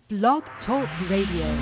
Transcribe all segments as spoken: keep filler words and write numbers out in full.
Blog Talk Radio.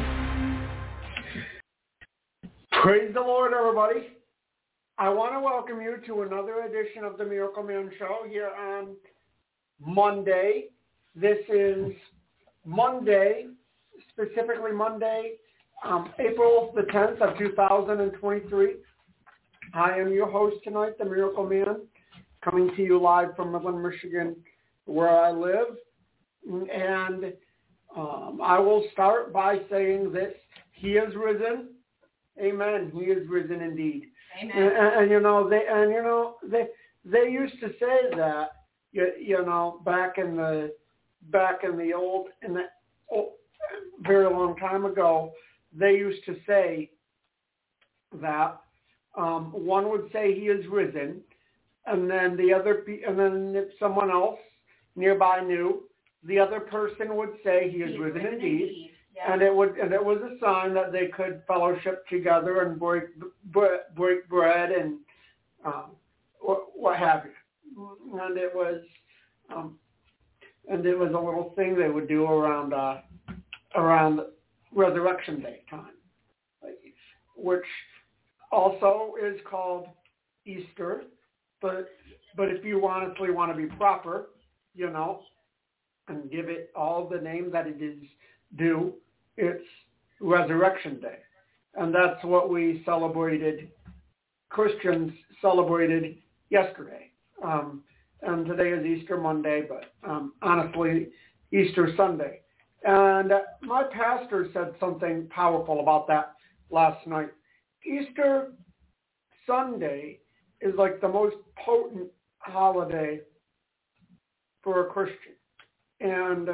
Praise the Lord, everybody. I want to welcome you to another edition of the Miracle Man Show here on Monday. This is Monday, specifically Monday, um, April the tenth of two thousand twenty-three. I am your host tonight, the Miracle Man, coming to you live from Midland, Michigan, where I live. And um, I will start by saying this: He is risen. Amen. He is risen indeed. Amen. And, and, and you know they and you know they they used to say that you, you know back in the back in the old in the old, very long time ago, they used to say that um, one would say he is risen, and then the other and then if someone else nearby knew, the other person would say he is, he is risen, risen indeed. indeed. Yeah. And it would, and it was a sign that they could fellowship together and break break bread and um, what have you. And it was, um, and it was a little thing they would do around uh, around Resurrection Day time, which also is called Easter. But but if you honestly want to be proper, you know, and give it all the name that it is due, it's Resurrection Day. And that's what we celebrated, Christians celebrated yesterday. Um, and today is Easter Monday, but um, honestly, Easter Sunday. And my pastor said something powerful about that last night. Easter Sunday is like the most potent holiday for a Christian. And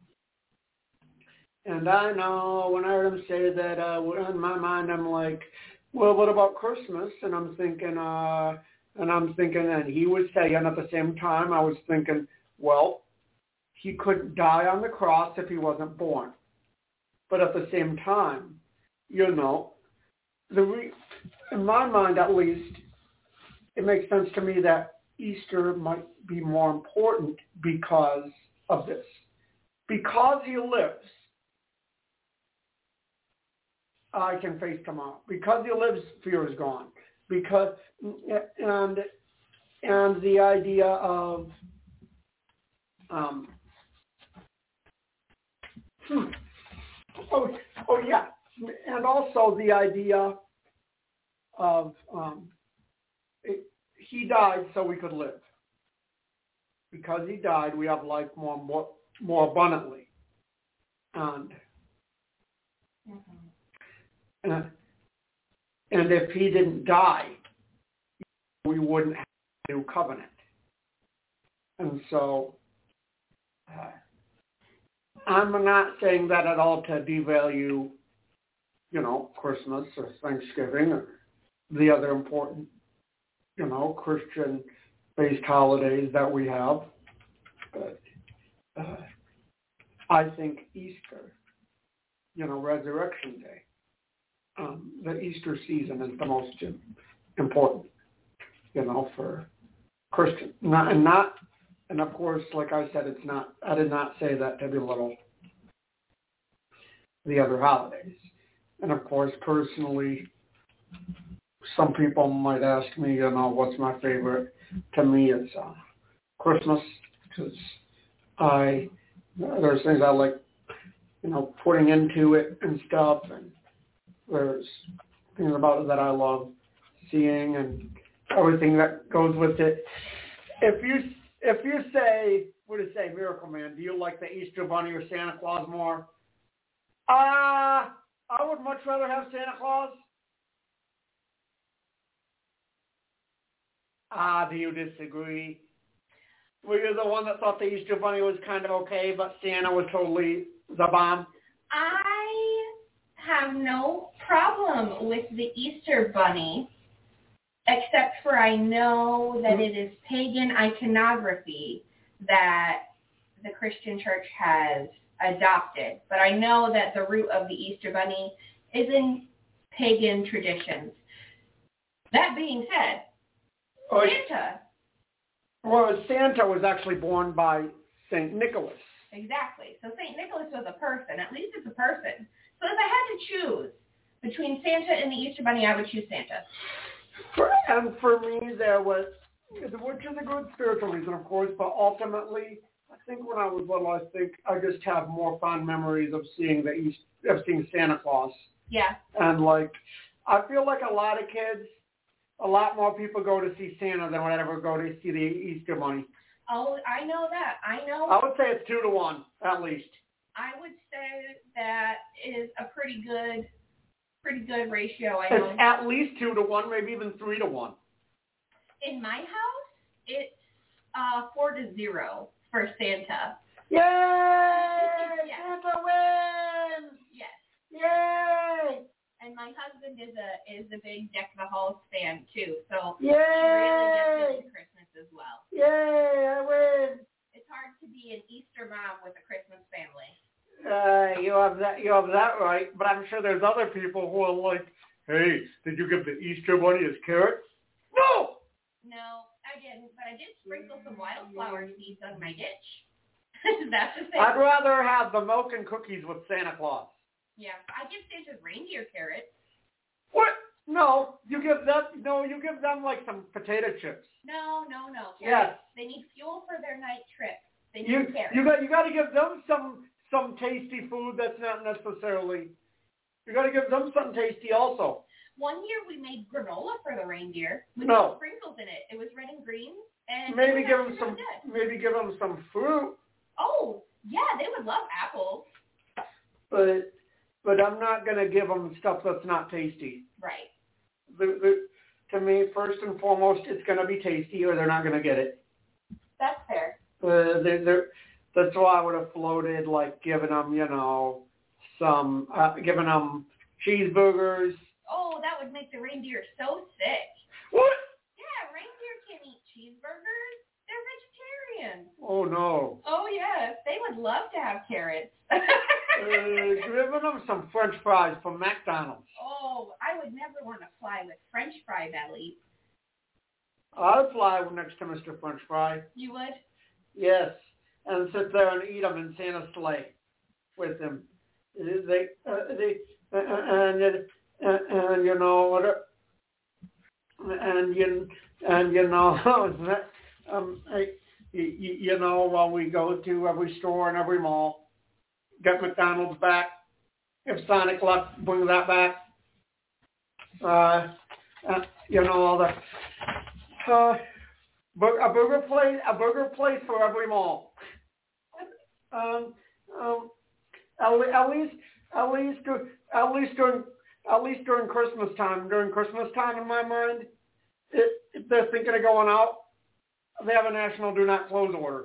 and I know when I heard him say that, uh, in my mind, I'm like, well, what about Christmas? And I'm thinking, uh, and I'm thinking, and he was saying at the same time, I was thinking, well, he couldn't die on the cross if he wasn't born. But at the same time, you know, the re- in my mind at least, it makes sense to me that Easter might be more important because of this. Because he lives, I can face tomorrow. Because he lives, fear is gone. Because and and the idea of um hmm, oh oh yeah, and also the idea of um, it, he died so we could live. Because he died, we have life more more, more abundantly. And, mm-hmm. and and if he didn't die, we wouldn't have a new covenant. And so uh, I'm not saying that at all to devalue, you know, Christmas or Thanksgiving or the other important, you know, Christian based holidays that we have, but uh, I think Easter, you know, Resurrection Day, um, the Easter season is the most important, you know, for Christians. Not, and not, and of course, like I said, it's not. I did not say that to belittle the other holidays. And of course, personally, some people might ask me, you know, what's my favorite? To me, it's uh, Christmas, because I there's things I like, you know, putting into it and stuff, and there's things about it that I love seeing and everything that goes with it. If you if you say, what do you say, Miracle Man? Do you like the Easter Bunny or Santa Claus more? Uh, I would much rather have Santa Claus. Ah, do you disagree? Were you the one that thought the Easter Bunny was kind of okay, but Santa was totally the bomb? I have no problem with the Easter Bunny, except for I know that mm-hmm. it is pagan iconography that the Christian church has adopted. But I know that the root of the Easter Bunny is in pagan traditions. That being said, Santa. Well, Santa was actually born by Saint Nicholas. exactly. So Saint Nicholas was a person. At least it's a person. So if I had to choose between Santa and the Easter Bunny, I would choose Santa. For, and for me, there was, which is a good spiritual reason, of course, but ultimately, I think when I was little, I think I just have more fond memories of seeing the East, of seeing Santa Claus. Yeah. And like, I feel like a lot of kids, a lot more people go to see Santa than would ever go to see the Easter Bunny. Oh, I know that. I know. I would say it's two to one, at least. I would say that is a pretty good, pretty good ratio. I know. It's at least two to one, maybe even three to one. In my house, it's uh, four to zero for Santa. Yay! Yes. Santa wins! Yes. Yay! And my husband is a is a big Deck the Halls fan too, so Yay! he really gets into Christmas as well. Yay! I win! It's hard to be an Easter mom with a Christmas family. Uh, you have that. You have that right. But I'm sure there's other people who are like, "Hey, did you give the Easter Bunny his carrots?" No. No, I didn't, but I did sprinkle some wildflower seeds on my ditch. That's the thing. I'd rather have the milk and cookies with Santa Claus. Yeah, I give Santa's reindeer carrots. What? No, you give them. No, you give them like some potato chips. No, no, no. Yes. They need fuel for their night trip. They need You carrots. you got you got to give them some some tasty food that's not necessarily. You got to give them something tasty also. One year we made granola for the reindeer. We No. put sprinkles in it. It was red and green. And Maybe it was give them actually some. really good. Maybe give them some fruit. Oh, yeah, they would love apples. But but I'm not gonna give them stuff that's not tasty. Right. The, the, to me, first and foremost, it's gonna be tasty, or they're not gonna get it. That's fair. Uh, they're, they're, that's why I would have floated like giving them, you know, some uh, giving them cheeseburgers. Oh, that would make the reindeer so sick. What? Yeah, reindeer can't eat cheeseburgers. They're vegetarians. Oh no. Oh, yes. They would love to have carrots. uh, giving them some French fries from McDonald's. Oh, I would never want to fly with French fry belly. I'd fly next to Mister French Fry. You would? Yes, and sit there and eat them in Santa's sleigh with him. They, uh, they, uh, and, uh, and you know, and you, and you know, um, I, you, you know, while we go to every store and every mall, get McDonald's back. If Sonic left, bring that back. Uh, uh, you know, all the. Uh, a burger place, a burger place for every mall. Um, um, at, at least, at least, at least during, at least during Christmas time. During Christmas time, in my mind, if, if they're thinking of going out, they have a national do not close order.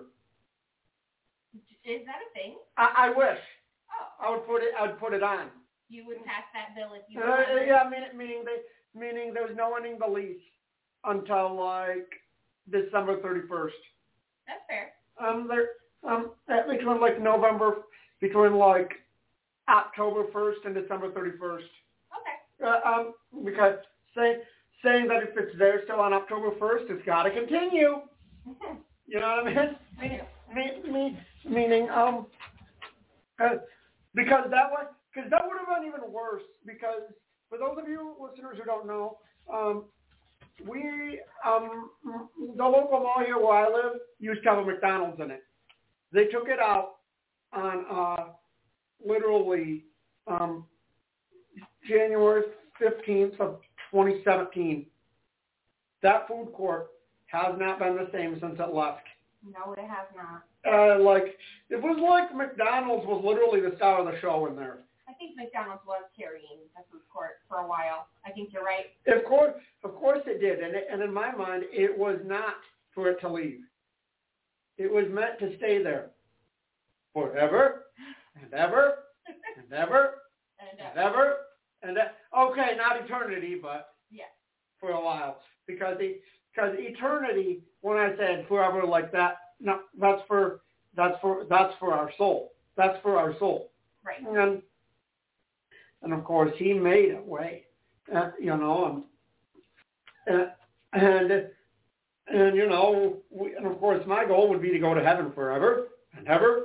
Is that a thing? I, I wish. Oh. I would put it. I'd put it on. You would pass that bill if you. Uh, yeah, meaning, meaning they, meaning there's no ending the lease until like December thirty-first. That's fair. Um, there, um, between like November, between like October first and December thirty-first. Okay. Uh, um, because say, saying that if it's there still on October first, it's got to continue. You know what I mean? I do. Me, me, meaning, um, uh, because that was, because that would have been even worse. Because for those of you listeners who don't know, um, we, um, the local mall here where I live used to have a McDonald's in it. They took it out on uh, literally um, January fifteenth of twenty seventeen. That food court has not been the same since it left. No, it has not. Uh, like, it was like McDonald's was literally the star of the show in there. I think McDonald's was carrying the food court for a while. I think you're right. Of course, of course it did, and, it, and in my mind, it was not for it to leave. It was meant to stay there forever and ever and ever and, and uh, ever and uh, okay, not eternity, but yeah, for a while, because the because eternity, when I said forever like that, no, that's for that's for that's for our soul. That's for our soul. right. And and of course, he made a way, uh, you know, and, uh, and and you know, we, and of course, my goal would be to go to heaven forever and ever and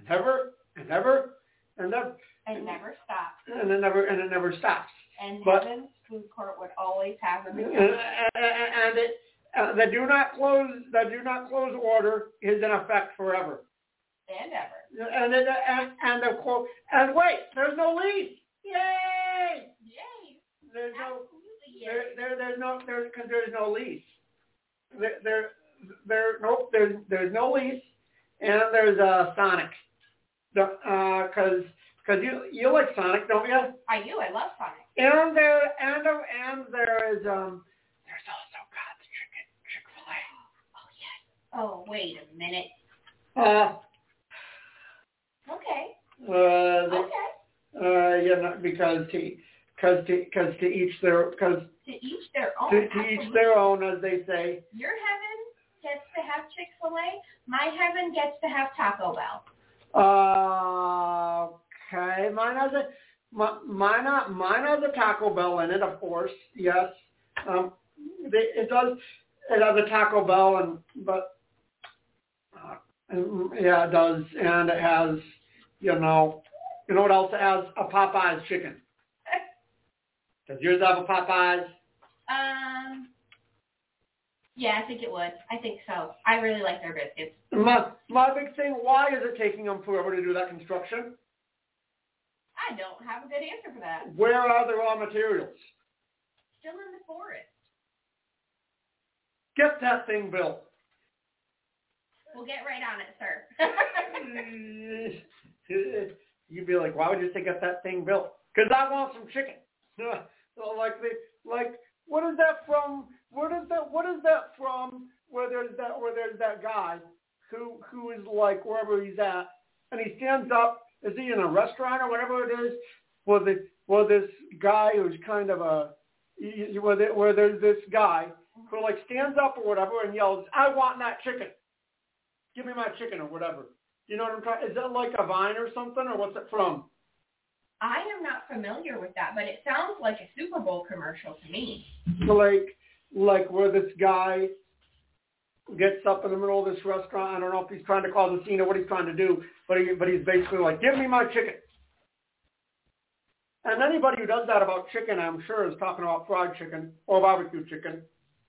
and ever and ever and ever. And never stops. And it never and it never stops. And but, Heaven's Food Court would always have them. And, and it, uh, the do not close the do not close order is in effect forever. And ever. And it, and and the quote and wait, there's no lease. Yay! Yay! There's no Absolutely there, yay. there there's no there because there's no lease. There there there nope there's there's no lease, and there's a Sonic. The uh because because you you like Sonic, don't you? I do. I love Sonic. And there and and there is um there's also God's Chicken Chick-fil-A. Oh yes. Oh wait a minute. Uh Okay. uh the, Okay. uh you know because to because to because to each their because To each their own. to, to each their own, as they say. Your heaven gets to have Chick-fil-A. My heaven gets to have Taco Bell. Uh, okay, mine has a my, mine ha- mine has a Taco Bell in it, of course. Yes, um, it, it does. It has a Taco Bell, and but uh, and, yeah, it does, and it has, you know, you know what else it has? A Popeyes chicken. Does yours have a Popeyes? Um. Yeah, I think it would. I think so. I really like their biscuits. My my big thing. Why is it taking them forever to do that construction? I don't have a good answer for that. Where are the raw materials? Still in the forest. Get that thing built. We'll get right on it, sir. You'd be like, why would you say get that thing built? Because I want some chicken. So like, the, like, what is that from? What is that? What is that from? Where there's that? Where there's that guy who who is like wherever he's at, and he stands up. Is he in a restaurant or whatever it is? Where the where this guy who's kind of a where, the, where there's this guy who like stands up or whatever and yells, "I want that chicken. Give me my chicken," or whatever. You know what I'm trying? Is that like a Vine or something, or what's it from? I am not familiar with that, but it sounds like a Super Bowl commercial to me. Like, like where this guy gets up in the middle of this restaurant. I don't know if he's trying to cause a scene or what he's trying to do, but he, but he's basically like, "Give me my chicken." And anybody who does that about chicken, I'm sure, is talking about fried chicken or barbecue chicken.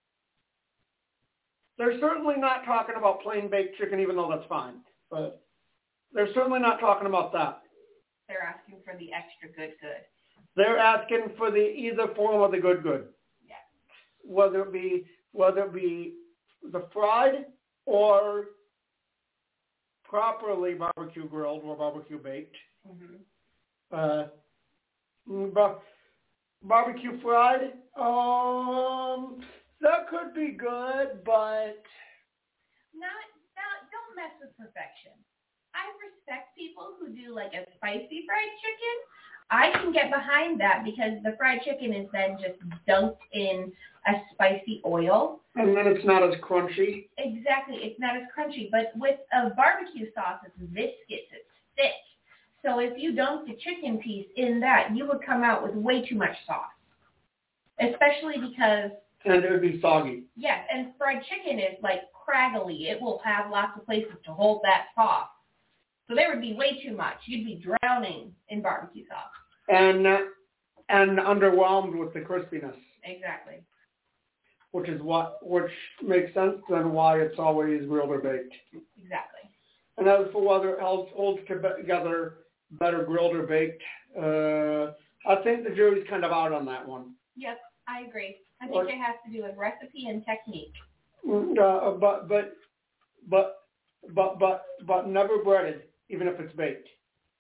They're certainly not talking about plain baked chicken, even though that's fine. But they're certainly not talking about that. They're asking for the extra good good. They're asking for the either form of the good good. Yeah. Whether it be whether it be the fried or properly barbecue grilled or barbecue baked. Mm-hmm. Uh, bar- barbecue fried, um, that could be good, but Not, not, don't mess with perfection. I respect people who do like a spicy fried chicken. I can get behind that because the fried chicken is then just dunked in a spicy oil. and then it's not as crunchy. Exactly. It's not as crunchy. But with a barbecue sauce, it's viscous. It's thick. So if you dunked a chicken piece in that, you would come out with way too much sauce. Especially because... And it would be soggy. Yes, and fried chicken is like craggly. It will have lots of places to hold that sauce. So there would be way too much. You'd be drowning in barbecue sauce. And uh, and underwhelmed with the crispiness. Exactly. Which is what, which makes sense then why it's always grilled or baked. Exactly. And as for whether it holds, holds together better grilled or baked, uh, I think the jury's kind of out on that one. Yep, I agree. I think it has to do with recipe and technique. Uh, but but but but but but never breaded, even if it's baked.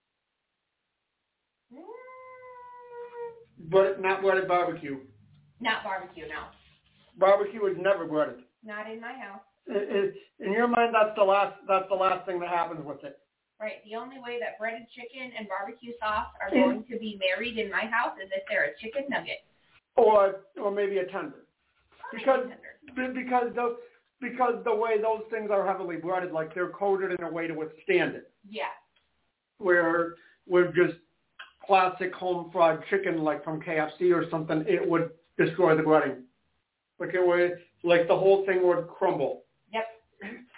Mm, But not breaded barbecue. not barbecue, no. Barbecue is never breaded. Not in my house. It, it, in your mind, that's the last that's the last thing that happens with it. Right. The only way that breaded chicken and barbecue sauce are going to be married in my house is if they're a chicken nugget. Or or maybe a tender. Or Because tender. because the because the way those things are heavily breaded, like they're coated in a way to withstand it. Yeah. Where with just classic home fried chicken, like from K F C or something, it would destroy the breading. Like it would, like the whole thing would crumble. Yep.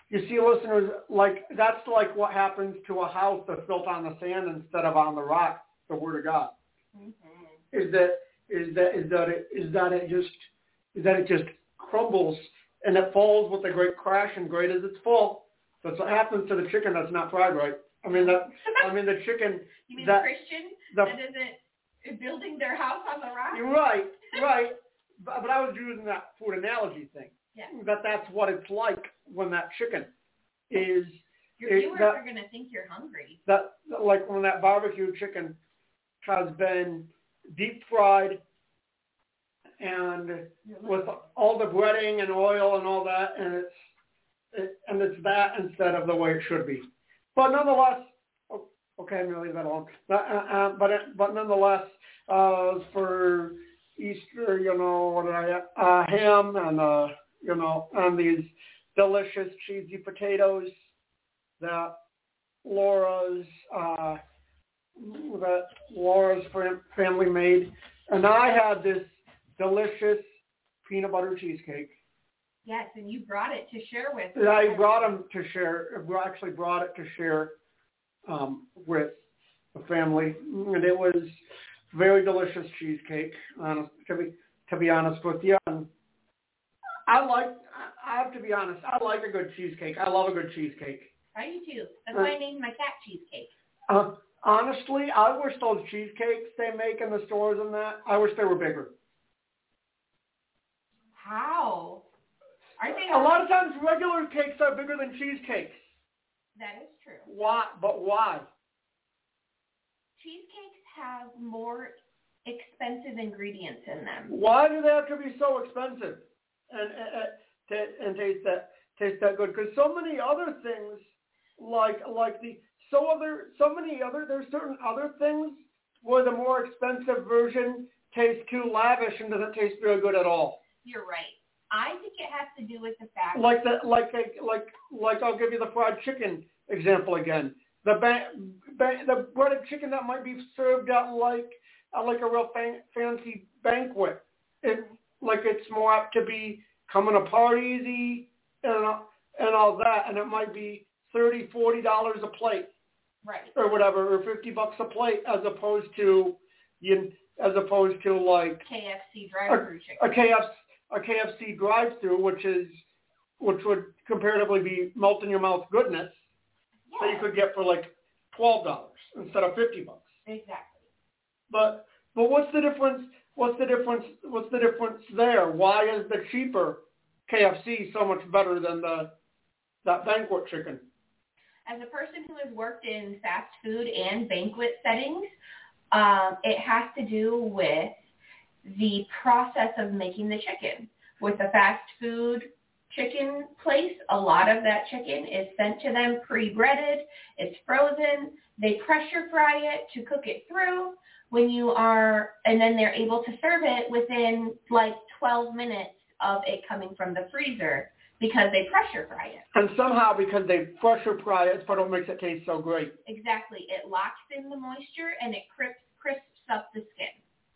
you see, listeners, like that's like what happens to a house that's built on the sand instead of on the rock. The Word of God Mm-hmm. is that is that is that it is that it just is that it just crumbles and it falls with a great crash, and great as it's full. That's what happens to the chicken that's not fried right. I mean that. I mean the chicken. You mean that, the Christian the, that isn't building their house on the rock? Right, right. But, but I was using that food analogy thing. Yeah. That that's what it's like when that chicken is. Your is viewers that, are going to think you're hungry. That like when that barbecue chicken has been deep fried and with all the breading and oil and all that, and it's it, and it's that instead of the way it should be. But nonetheless, oh, okay, I'm gonna leave that alone. Uh, uh, but but nonetheless, uh, for Easter, you know, what did I uh, ham and uh, you know, and these delicious cheesy potatoes that Laura's uh, that Laura's family made, and I had this delicious peanut butter cheesecake. Yes, and you brought it to share with. I brought them to share. I actually brought it to share um, with the family, and it was very delicious cheesecake. Honest, to be to be honest with you, and I like. I have to be honest. I like a good cheesecake. I love a good cheesecake. I do too. That's why I named my cat Cheesecake. Uh, honestly, I wish those cheesecakes they make in the stores and that, I wish they were bigger. How? Aren't they? A lot of times regular cakes are bigger than cheesecakes. That is true. Why? But why? Cheesecakes have more expensive ingredients in them. Why do they have to be so expensive and and, and taste that taste that good? Because so many other things, like like the so other so many other there's certain other things where the more expensive version tastes too lavish and doesn't taste very good at all. You're right. I think it has to do with the fact like the like a, like like I'll give you the fried chicken example again. The ba- ba- the breaded chicken that might be served at like at like a real fan- fancy banquet. It like it's more apt to be coming apart easy and and all that, and it might be thirty, forty dollars a plate, right, or whatever, or fifty bucks a plate, as opposed to you as opposed to like K F C drive-through chicken. A K F C. A K F C drive-through, which is, which would comparatively be melt-in-your-mouth goodness, yes. that you could get for like twelve dollars instead of fifty bucks. Exactly. But but what's the difference? What's the difference? What's the difference there? Why is the cheaper K F C so much better than the that banquet chicken? As a person who has worked in fast food and banquet settings, um, it has to do with the process of making the chicken. With a fast food chicken place, a lot of that chicken is sent to them pre-breaded. It's frozen. They pressure fry it to cook it through. When you are, and then they're able to serve it within like twelve minutes of it coming from the freezer because they pressure fry it. And somehow because they pressure fry it, it's part of what makes it taste so great. Exactly. It locks in the moisture and it crisps, crisps up the skin.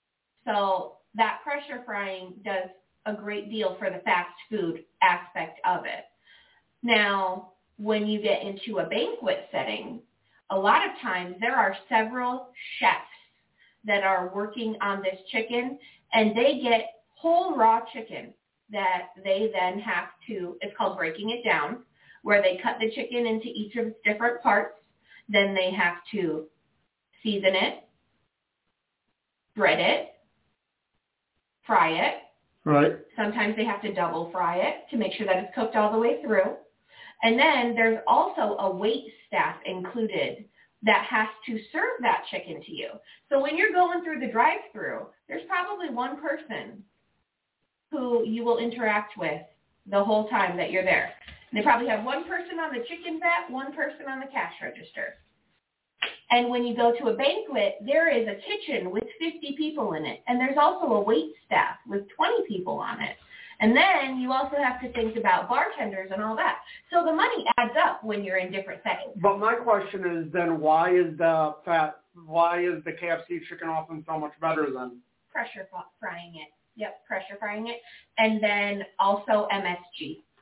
So that pressure frying does a great deal for the fast food aspect of it. Now, when you get into a banquet setting, a lot of times there are several chefs that are working on this chicken, and they get whole raw chicken that they then have to, it's called breaking it down, where they cut the chicken into each of its different parts. Then they have to season it, bread it, fry it. Right. Sometimes they have to double fry it to make sure that it's cooked all the way through. And then there's also a wait staff included that has to serve that chicken to you. So when you're going through the drive-through, there's probably one person who you will interact with the whole time that you're there. And they probably have one person on the chicken vat, one person on the cash register. And when you go to a banquet, there is a kitchen with fifty people in it. And there's also a wait staff with twenty people on it. And then you also have to think about bartenders and all that. So the money adds up when you're in different settings. But my question is then why is the fat, why is the K F C chicken often so much better than? Pressure frying it. Yep, pressure frying it. And then also M S G.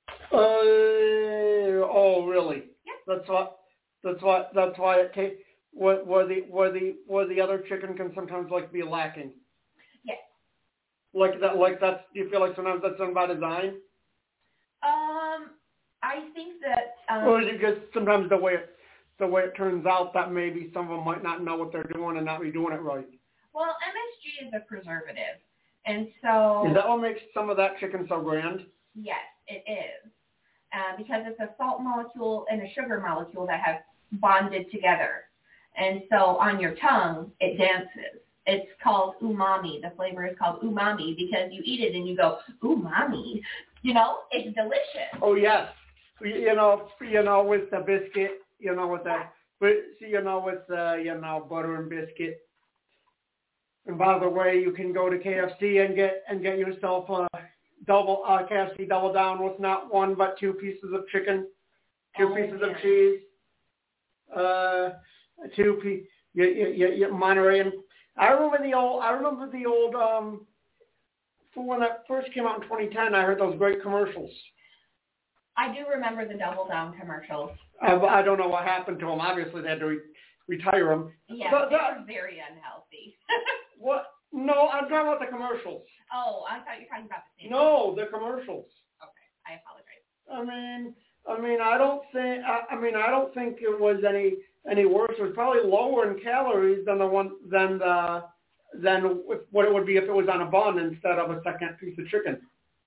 Uh, oh, really? Yep. That's what. That's what. That's why it takes. Where, where the where the where the other chicken can sometimes like be lacking. Yes. Like that. Like that's. Do you feel like sometimes that's done by design? Um, I think that. Um, or is it just sometimes the way it the way it turns out that maybe some of them might not know what they're doing and not be doing it right? Well, M S G is a preservative, and so. Is that what makes some of that chicken so grand? Yes, it is. Uh, because it's a salt molecule and a sugar molecule that have bonded together. And so on your tongue, it dances. It's called umami. The flavor is called umami because you eat it and you go, umami. You know, it's delicious. Oh, yes. You know, you know, with the biscuit, you know, with the, with, you know, with the, you know, butter and biscuit. And by the way, you can go to K F C and get and get yourself a double uh, K F C double down with not one but two pieces of chicken, two oh, pieces yeah. of cheese, uh, two pe you, you, you, you, Monterey. And I remember the old. I remember the old. Um, for when that first came out in twenty ten, I heard those great commercials. I do remember the double down commercials. I, I don't know what happened to them. Obviously, they had to re- retire them. Yeah, but they that, were very unhealthy. What? No, I'm talking about the commercials. Oh, I thought you were talking about the same. No, the commercials. Okay, I apologize. I mean, I mean, I don't think. I, I mean, I don't think it was any any worse. It was probably lower in calories than the one than the than what it would be if it was on a bun instead of a second piece of chicken.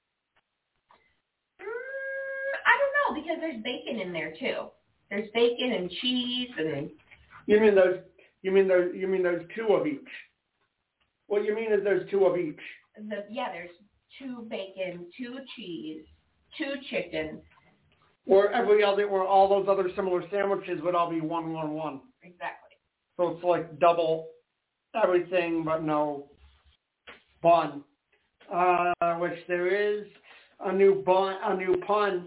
Mm, I don't know because there's bacon in there too. There's bacon and cheese and. You mean those? You mean those? You mean those two of each? What you mean is there's two of each. The, yeah, there's two bacon, two cheese, two chicken. Or every other, or all those other similar sandwiches would all be one, one, one. Exactly. So it's like double everything, but no bun. Uh, which there is a new bun, a new pun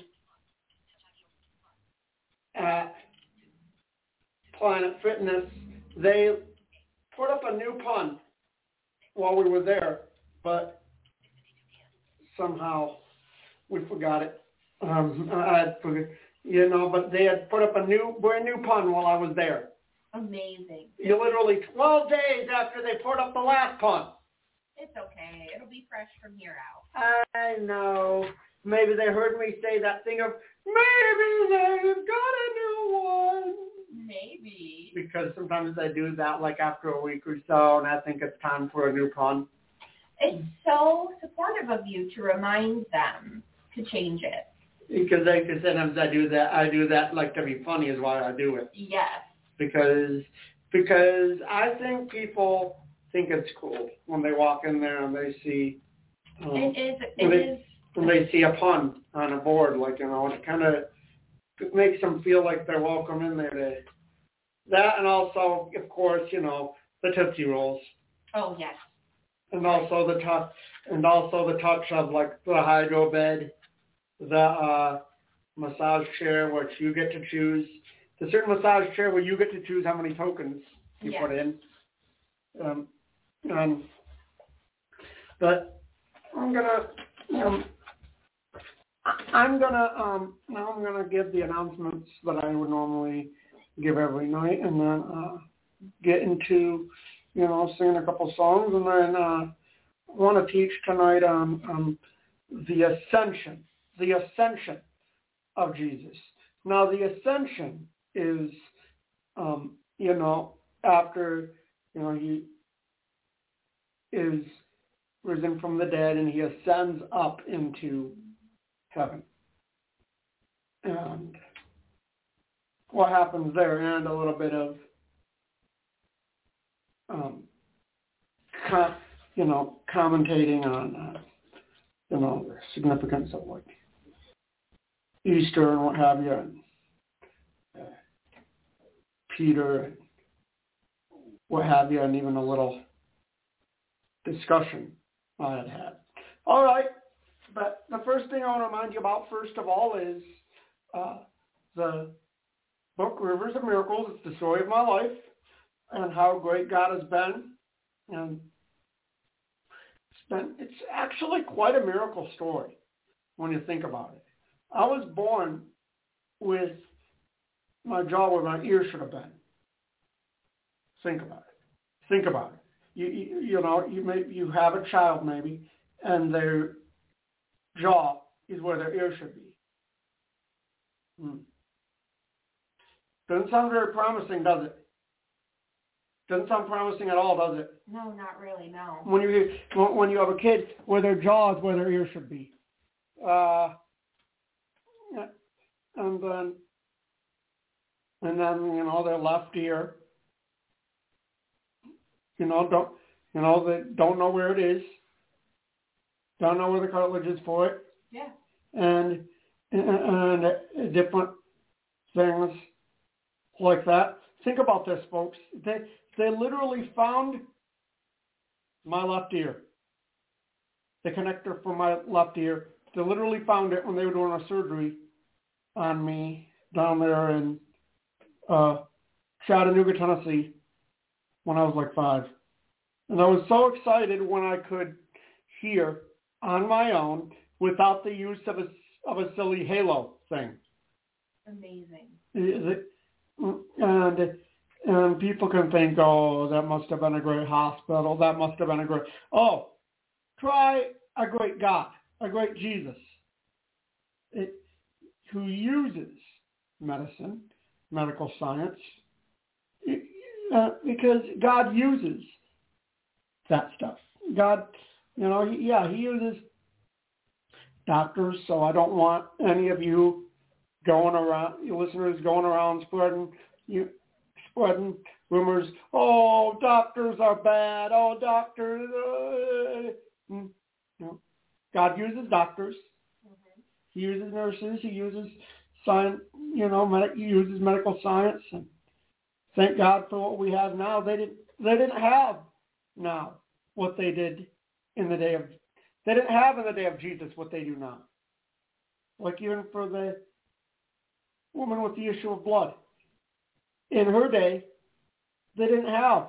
at Planet Fitness. They put up a new pun while we were there, but somehow we forgot it. Um, I forget, you know, but they had put up a new, brand new pun while I was there. Amazing. You literally twelve days after they put up the last pun. It's okay. It'll be fresh from here out. I know. Maybe they heard me say that thing of, maybe they've got a new one. Maybe. Because sometimes they do that like after a week or so, and I think it's time for a new pun. It's so supportive of you to remind them to change it. Because they, cause sometimes I do that. I do that like to be funny is why I do it. Yes. Because because I think people think it's cool when they walk in there and they see um, it is. It when they, is. when they see a pun on a board, like, you know, it kind of makes them feel like they're welcome in there. To that, and also, of course, you know, the Tootsie Rolls. Oh yes. And also the touch, and also the touch of like the hydro bed, the uh, massage chair, which you get to choose. The certain massage chair where you get to choose how many tokens you yes. put in. Um, um, but I'm gonna, um, I'm gonna, um, now I'm gonna give the announcements that I would normally give every night, and then uh, get into, you know, singing a couple songs, and then uh, I want to teach tonight on um, the ascension, the ascension of Jesus. Now, the ascension is, um, you know, after, you know, he is risen from the dead and he ascends up into heaven. And what happens there, and a little bit of, um, com- you know, commentating on, uh, you know, the significance of like Easter and what have you, and uh, Peter and what have you, and even a little discussion I had had. All right, but the first thing I want to remind you about, first of all, is uh, the book Rivers of Miracles. It's the story of my life and how great God has been. And it's been, it's actually quite a miracle story when you think about it. I was born with my jaw where my ear should have been. Think about it. Think about it. You, you, you know, you may, you have a child maybe, and their jaw is where their ear should be. Hmm. Doesn't sound very promising, does it? Doesn't sound promising at all, does it? No, not really, no. When you when you have a kid where their jaw is where their ear should be, uh, and then and then you know their left ear, you know don't you know they don't know where it is, don't know where the cartilage is for it, yeah, and and, and different things like that. Think about this, folks. They they literally found my left ear, the connector for my left ear. They literally found it when they were doing a surgery on me down there in uh, Chattanooga, Tennessee, when I was like five. And I was so excited when I could hear on my own without the use of a, of a silly halo thing. Amazing. And, and people can think, oh, that must have been a great hospital. That must have been a great... Oh, try a great God, a great Jesus, it, who uses medicine, medical science, uh, because God uses that stuff. God, you know, he, yeah, he uses doctors, so I don't want any of you going around, you listeners going around spreading you spreading rumors. Oh, doctors are bad. Oh, doctors. Uh, no. God uses doctors. Mm-hmm. He uses nurses. He uses science. You know, med- he uses medical science. And thank God for what we have now. They didn't. They didn't have now what they did in the day of. They didn't have in the day of Jesus what they do now. Like even for the woman with the issue of blood. In her day, they didn't have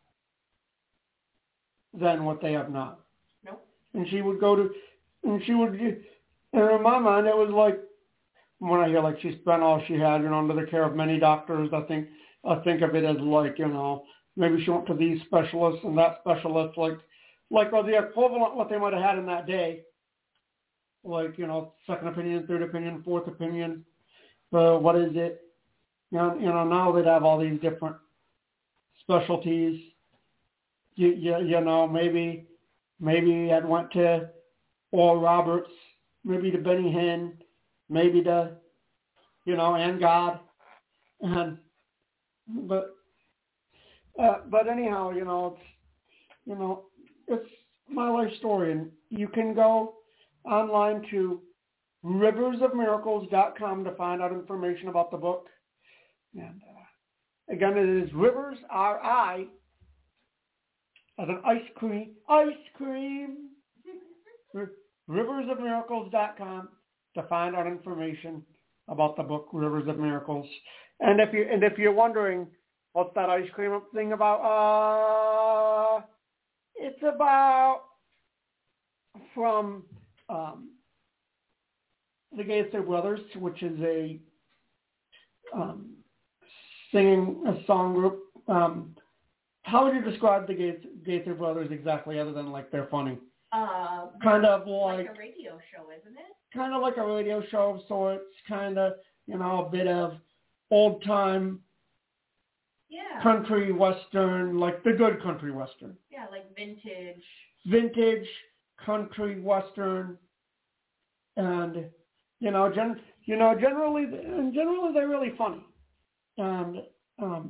then what they have now. Nope. And she would go to, and she would, and in my mind, it was like, when I hear like she spent all she had, you know, under the care of many doctors, I think, I think of it as like, you know, maybe she went to these specialists and that specialist, like, like or the equivalent what they might have had in that day. Like, you know, second opinion, third opinion, fourth opinion, uh, what is it? You know, you know, now they'd have all these different specialties. You, you, you know, maybe, maybe I'd went to Oral Roberts, maybe to Benny Hinn, maybe to, you know, and God, and but, uh, but anyhow, you know, it's, you know, it's my life story, and you can go online to rivers of miracles dot com to find out information about the book. And uh, again, it is Rivers, R I, as an ice cream, ice cream, rivers of miracles dot com to find out information about the book Rivers of Miracles. And if you and if you're wondering what's that ice cream thing about, uh, it's about from um, the Gaither Brothers, which is a um, singing a song group. Um, how would you describe the Gaither, Gaither Brothers exactly, other than like they're funny? Uh, kind of like, like a radio show, isn't it? Kind of like a radio show of sorts. Kind of, you know, a bit of old time yeah. country western, like the good country western. Yeah, like vintage. Vintage country western, and you know, gen, you know, generally, and generally they're really funny. And um,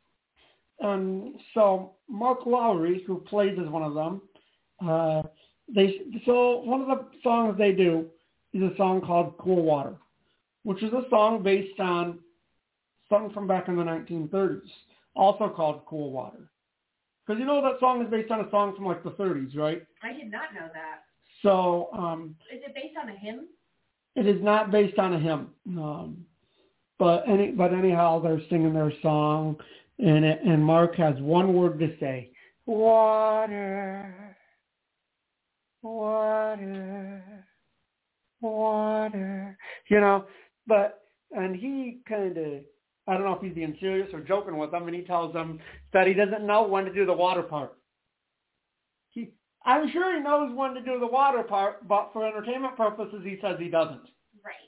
and so Mark Lowry, who plays as one of them, uh, they so one of the songs they do is a song called "Cool Water," which is a song based on song from back in the nineteen thirties, also called "Cool Water." Because you know that song is based on a song from like the thirties, right? I did not know that. So um, is it based on a hymn? It is not based on a hymn. Um, But any, but anyhow, they're singing their song, and it, and Mark has one word to say: water, water, water, you know, but, and he kind of, I don't know if he's being serious or joking with them, and he tells them that he doesn't know when to do the water part. He, I'm sure he knows when to do the water part, but for entertainment purposes, he says he doesn't. Right.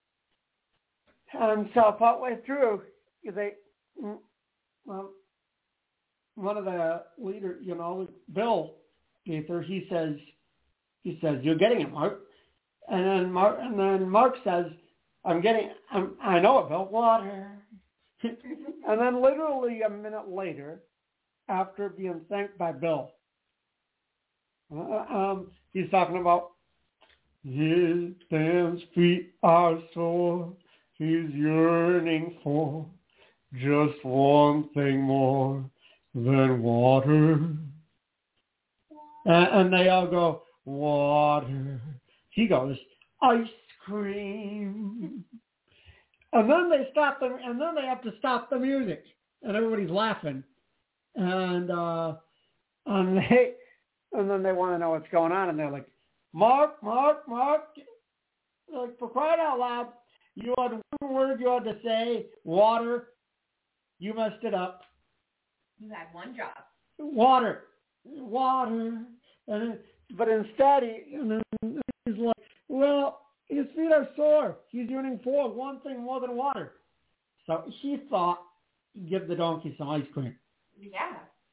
And so partway through, they, well, one of the leaders, you know, Bill Gaither, he says, he says, "You're getting it, Mark." And then Mark, and then Mark says, "I'm getting, I'm, I know it, Bill, water." And then literally a minute later, after being thanked by Bill, uh, um, he's talking about his damn feet are sore. He's yearning for just one thing more than water. Uh, and they all go, water. He goes, ice cream. And then they stop them, and then they have to stop the music, and everybody's laughing, and uh, and they, and then they want to know what's going on, and they're like, Mark, Mark, Mark, like, for crying out loud, you had one word you had to say, water. You messed it up. You had one job. Water, water, and but instead he, and then he's like, well, his feet are sore. He's yearning for one thing more than water. So he thought he'd give the donkey some ice cream. Yeah.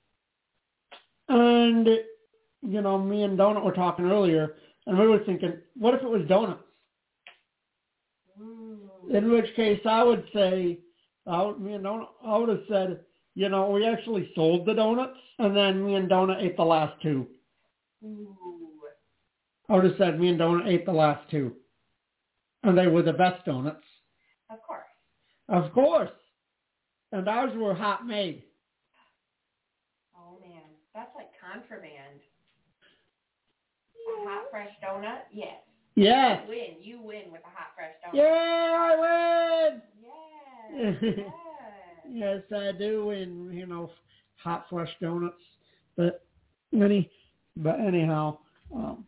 And, you know, me and Donut were talking earlier, and we were thinking, what if it was donuts? Ooh. In which case I would say, I would, me and Donut, I would have said, you know, we actually sold the donuts, and then me and Donut ate the last two. Ooh. I would have said me and Donut ate the last two. And they were the best donuts. Of course. Of course. And ours were hot made. Oh, man. That's like contraband. A hot, fresh donut? Yes. Yes. You win. You win with a hot, fresh donut. Yeah, I win. Yes. Yes. Yes, I do win, you know, hot, fresh donuts. But, any, but anyhow, um,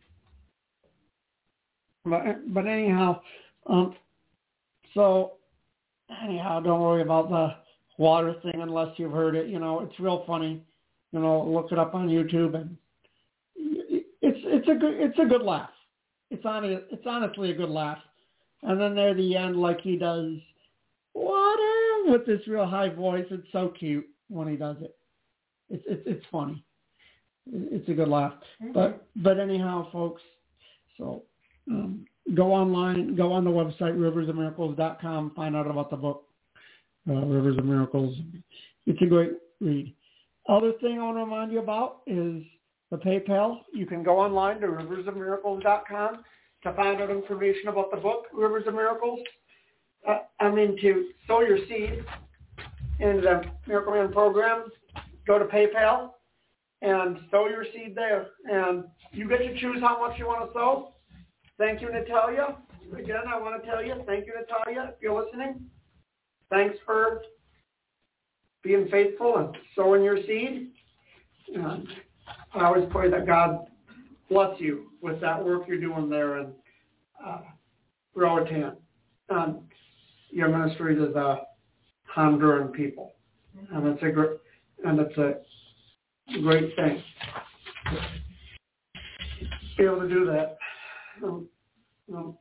but, but anyhow, um, so anyhow, don't worry about the water thing unless you've heard it. You know, it's real funny. You know, look it up on YouTube, and it's it's a good it's a good laugh. It's on it's honestly a good laugh. And then near the end, like he does water with this real high voice. It's so cute when he does it. It's it's it's funny. It's a good laugh. Mm-hmm. But but anyhow, folks, so. Um, go online, go on the website, rivers of miracles dot com, find out about the book, uh, Rivers of Miracles. It's a great read. Other thing I want to remind you about is the PayPal. You can go online to rivers of miracles dot com to find out information about the book, Rivers of Miracles. Uh, I mean, to sow your seed in the Miracle Man program, go to PayPal and sow your seed there. And you get to choose how much you want to sow. Thank you, Natalia. Again, I want to tell you, thank you, Natalia, if you're listening. Thanks for being faithful and sowing your seed. And I always pray that God bless you with that work you're doing there in uh, Roatan, um, your ministry to the Honduran people. And it's a great, and it's a great thing to be able to do that. Um, um,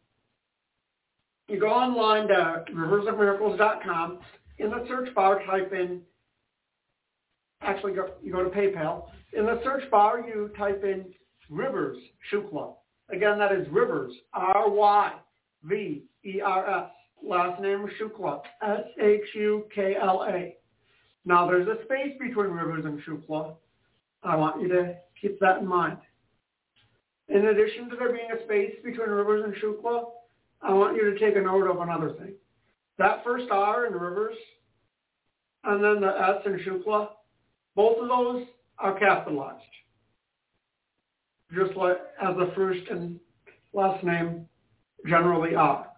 you go online to rivers of miracles dot com. In the search bar, type in, actually go, you go to PayPal. In the search bar, you type in Rivers Shukla. Again, that is Rivers, R Y V E R S. Last name Shukla, S H U K L A. Now, there's a space between Rivers and Shukla. I want you to keep that in mind. In addition to there being a space between Rivers and Shukla, I want you to take a note of another thing. That first R in Rivers, and then the S in Shukla, both of those are capitalized, just like as the first and last name generally are.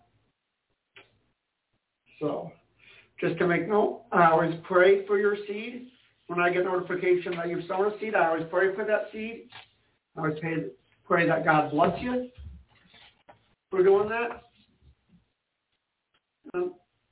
So, just to make note, I always pray for your seed. When I get notification that you've sown a seed, I always pray for that seed. I always pray, pray that God bless you. We're doing that. Um,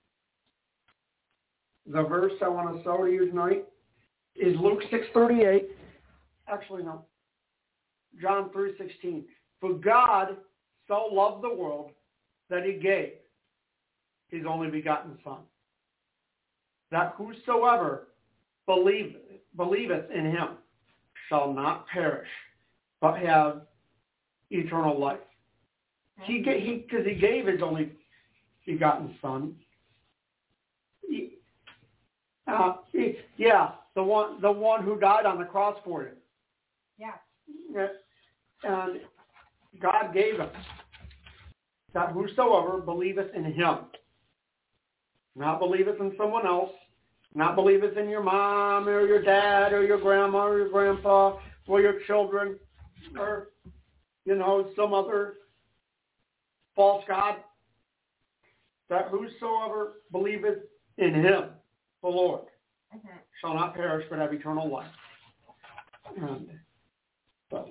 the verse I want to sow to you tonight is Luke six thirty-eight. Actually, no. John three sixteen. For God so loved the world that he gave his only begotten Son, that whosoever believeth, believeth in him shall not perish, but have eternal life. He gave, he because he gave his only begotten Son. He, uh, he, yeah, the one the one who died on the cross for you. Yeah. Yeah. And God gave him that whosoever believeth in him, not believeth in someone else, not believeth in your mom or your dad or your grandma or your grandpa or your children or, you know, some other false god, that whosoever believeth in him, the Lord, mm-hmm. shall not perish but have eternal life. And so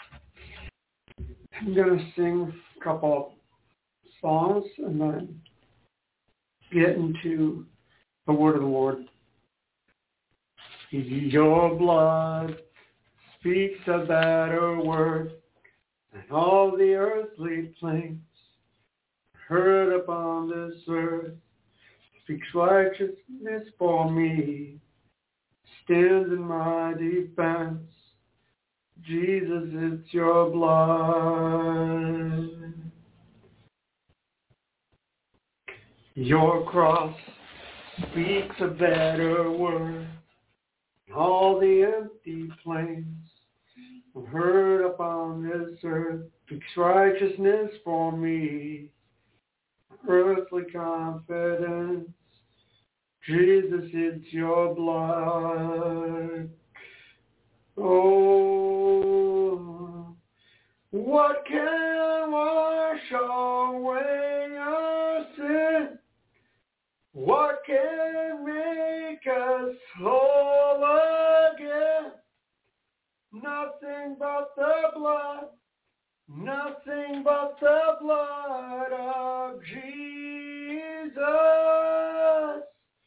I'm going to sing a couple of songs and then get into the word of the Lord. Your blood speaks a better word than all the earthly plains heard upon this earth. Speaks righteousness for me, stands in my defense. Jesus, it's your blood. Your cross speaks a better word than all the empty plains heard upon this earth. Speaks righteousness for me, earthly confidence. Jesus, it's your blood. Oh, what can wash away our sin? What can make us whole again? Nothing but the blood, nothing but the blood of Jesus.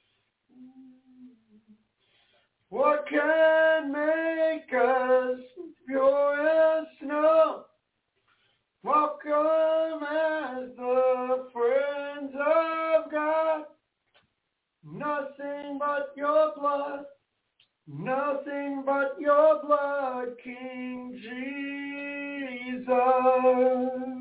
What can make us pure as snow? Welcome as the friends of God. Nothing but your blood, nothing but your blood, King Jesus.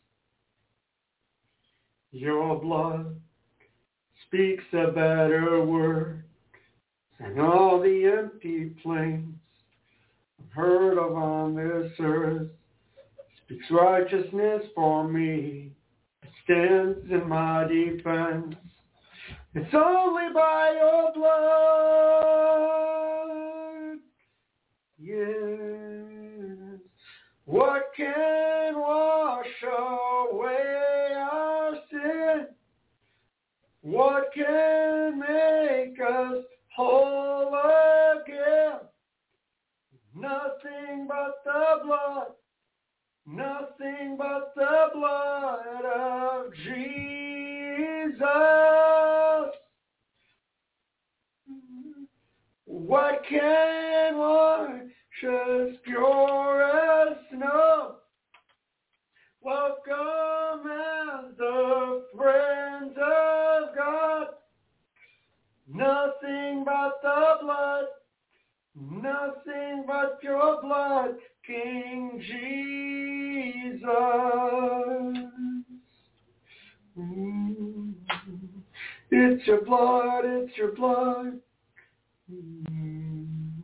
Your blood speaks a better word than all the empty plains heard of on this earth. Speaks righteousness for me, stands in my defense. It's only by your blood. Yes. What can wash away our sin? What can make us whole again? Nothing but the blood, nothing but the blood of Jesus. What can wash us pure as snow? Welcome as the friends of God. Nothing but the blood, nothing but your blood, King Jesus. Mm. It's your blood, it's your blood. Mm.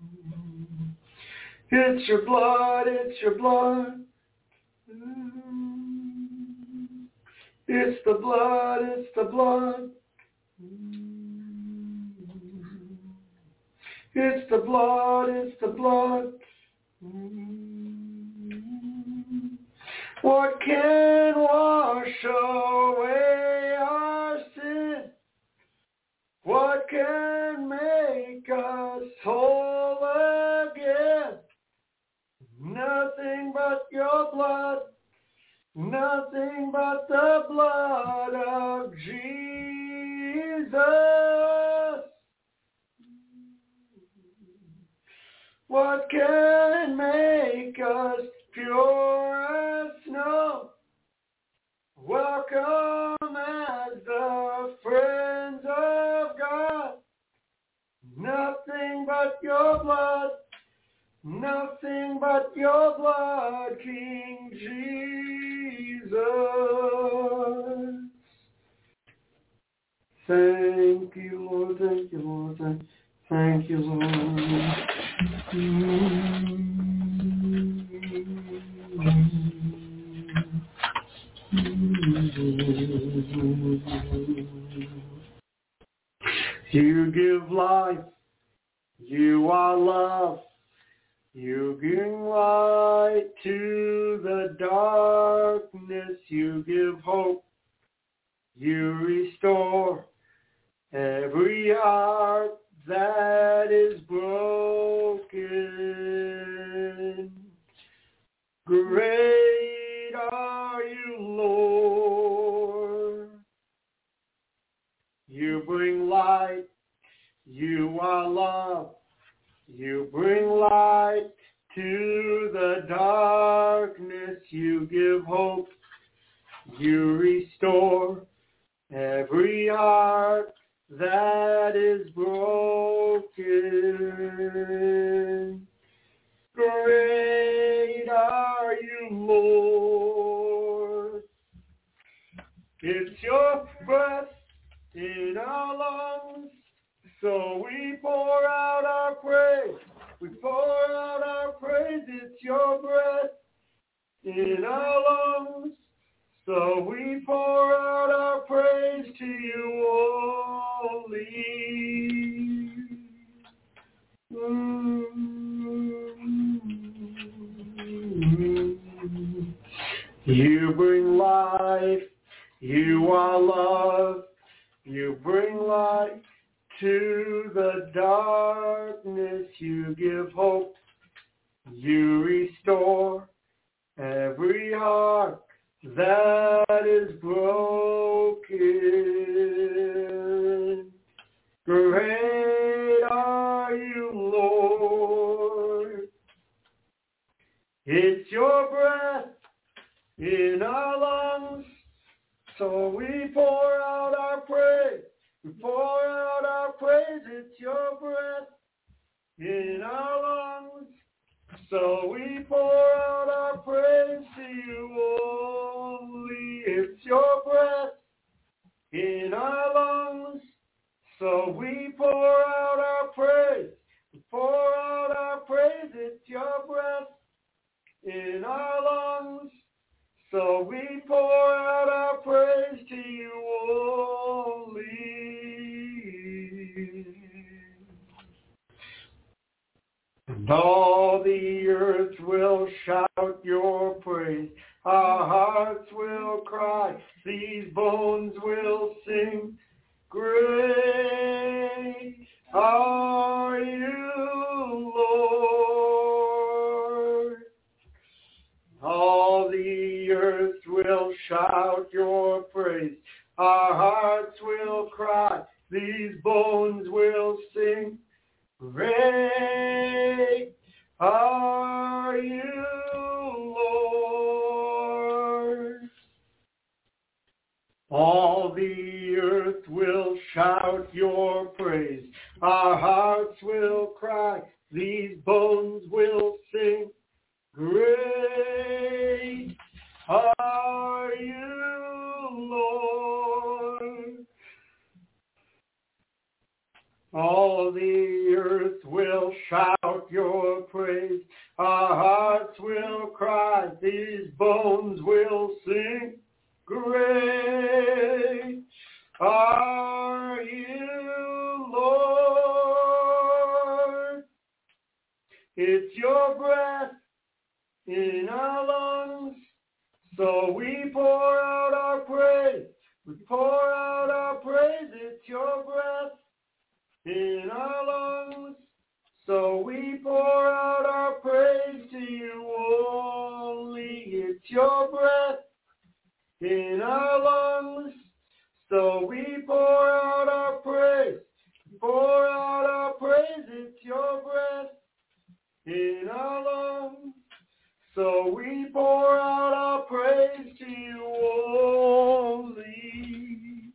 It's your blood, it's your blood. Mm. It's the blood, it's the blood. Mm. It's the blood, it's the blood. Mm. What can wash away our sin? What can make us whole again? Nothing but your blood, Nothing but the blood of Jesus. What can make us pure as snow? Welcome as the friends of God. Nothing but your blood. Nothing but your blood, King Jesus. Thank you, Lord. Thank you, Lord. Thank, thank you, Lord. You give life. You are love. You bring light to the darkness. You give hope. You restore every heart that is broken. Great are you, Lord. You bring light. You are love. You bring light to the darkness. You give hope. You restore every heart that is broken. Great are you, Lord. It's your breath in our lungs. So we pour out our praise, we pour out our praise, it's your breath in our lungs. So we pour out our praise to you only. Mm-hmm. You bring life, you are love, you bring light to the darkness. You give hope. You restore every heart that is broken. Great are you, Lord. It's your breath in our lungs, so we pour out our praise. We pour out our praise, it's your breath in our lungs. So we pour out our praise to you only. It's your breath in our lungs. So we pour out our praise. We pour out our praise, it's your breath in our lungs. So we pour out our praise to you only. And all the earth will shout your praise. Our hearts will cry. These bones will sing. Great are you, Lord. All the earth will shout your praise. Our hearts will cry. These bones will sing. Great are you, Lord. All the earth will shout your praise. Our hearts will cry. These bones will sing. Great are you, Lord. All the earth will shout your praise. Our hearts will cry. These bones will sing. Great are you, Lord. It's your breath in our lungs. So we pour out our praise. We pour out our praise. It's your breath in our lungs. So we pour out our praise to you only. It's your breath in our lungs. So we pour out our praise, pour out our praise, it's your breath in our lungs. So we pour out our praise to you only.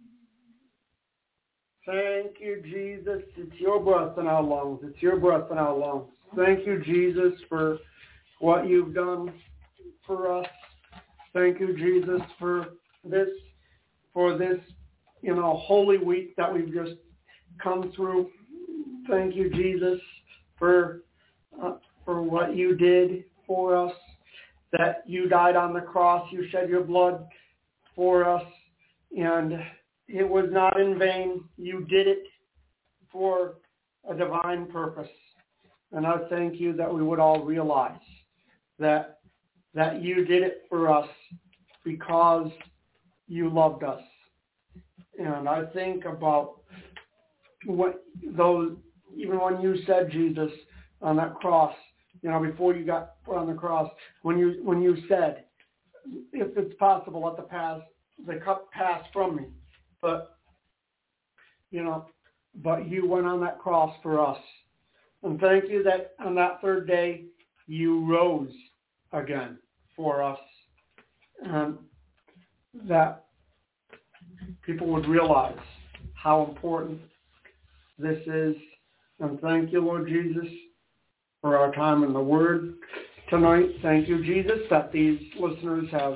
Thank you, Jesus. It's your breath in our lungs. It's your breath in our lungs. Thank you, Jesus, for what you've done for us. Thank you, Jesus, for this, for this, you know, Holy Week that we've just come through. Thank you, Jesus, for uh, for what you did for us, that you died on the cross, you shed your blood for us, and it was not in vain. You did it for a divine purpose. And I thank you that we would all realize that that you did it for us because you loved us. And I think about what those, even when you said, Jesus, on that cross, you know, before you got put on the cross, when you when you said, if it's possible, let the pass the cup pass from me. But you know, but you went on that cross for us. And thank you that on that third day you rose again for us. And that people would realize how important this is. And thank you, Lord Jesus, for our time in the Word tonight. Thank you, Jesus, that these listeners have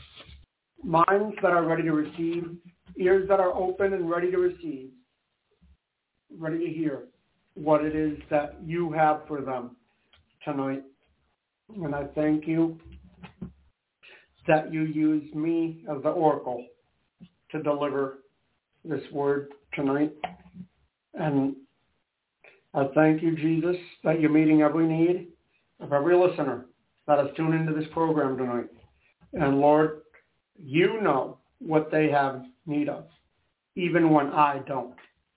minds that are ready to receive, ears that are open and ready to receive, ready to hear what it is that you have for them tonight. And I thank you that you use me as the oracle to deliver this word tonight. And I thank you, Jesus, that you're meeting every need of every listener that has tuned into this program tonight. And Lord, you know what they have need of, even when I don't.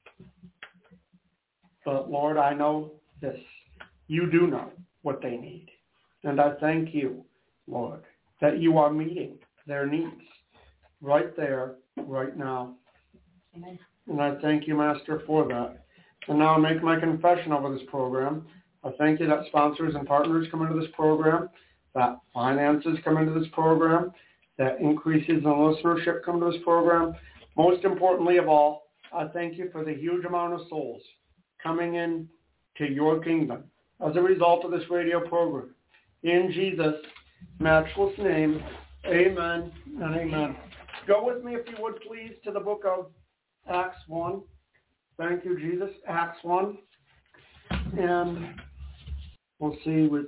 But Lord, I know this. You do know what they need. And I thank you, Lord, that you are meeting their needs right there, right now. Amen. And I thank you, Master, for that. And now I make my confession over this program. I thank you that sponsors and partners come into this program, that finances come into this program, that increases in listenership come to this program. Most importantly of all, I thank you for the huge amount of souls coming in to your kingdom as a result of this radio program. In Jesus' matchless name, amen and amen. Go with me, if you would, please, to the book of Acts one. Thank you, Jesus. Acts one. And we'll see what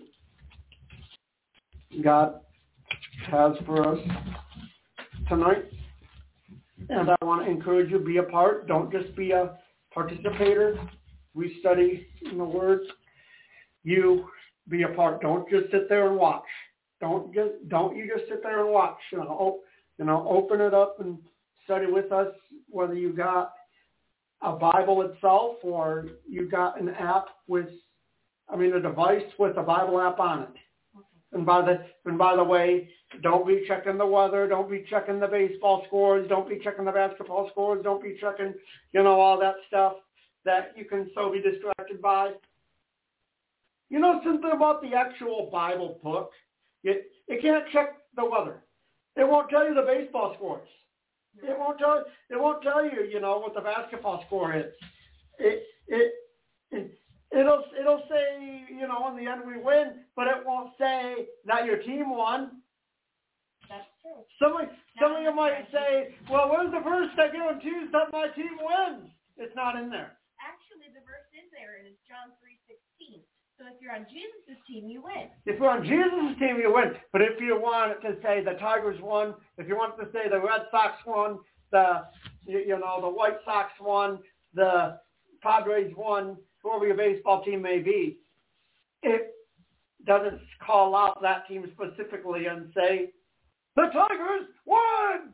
God has for us tonight. And I want to encourage you, be a part. Don't just be a participator. We study in the Word. You be a part. Don't just sit there and watch. Don't just don't you just sit there and watch. You know, op, you know, open it up and study with us. Whether you got a Bible itself or you got an app with, I mean, a device with a Bible app on it. And by the and by the way, don't be checking the weather. Don't be checking the baseball scores. Don't be checking the basketball scores. Don't be checking, you know, all that stuff that you can so be distracted by. You know something about the actual Bible book? It, it can't check the weather. It won't tell you the baseball scores. It won't tell. It won't tell you, you know, what the basketball score is. It it, it it'll it'll say, you know, in the end we win, but it won't say that your team won. That's true. Some of, some of you might say, well, where's the verse that guarantees that my team wins? It's not in there. Actually, the verse is there, and it's John three sixteen. So if you're on Jesus' team, you win. If you're on Jesus' team, you win. But if you want it to say the Tigers won, if you want it to say the Red Sox won, the you, you know the White Sox won, the Padres won, whoever your baseball team may be, it doesn't call out that team specifically and say the Tigers won.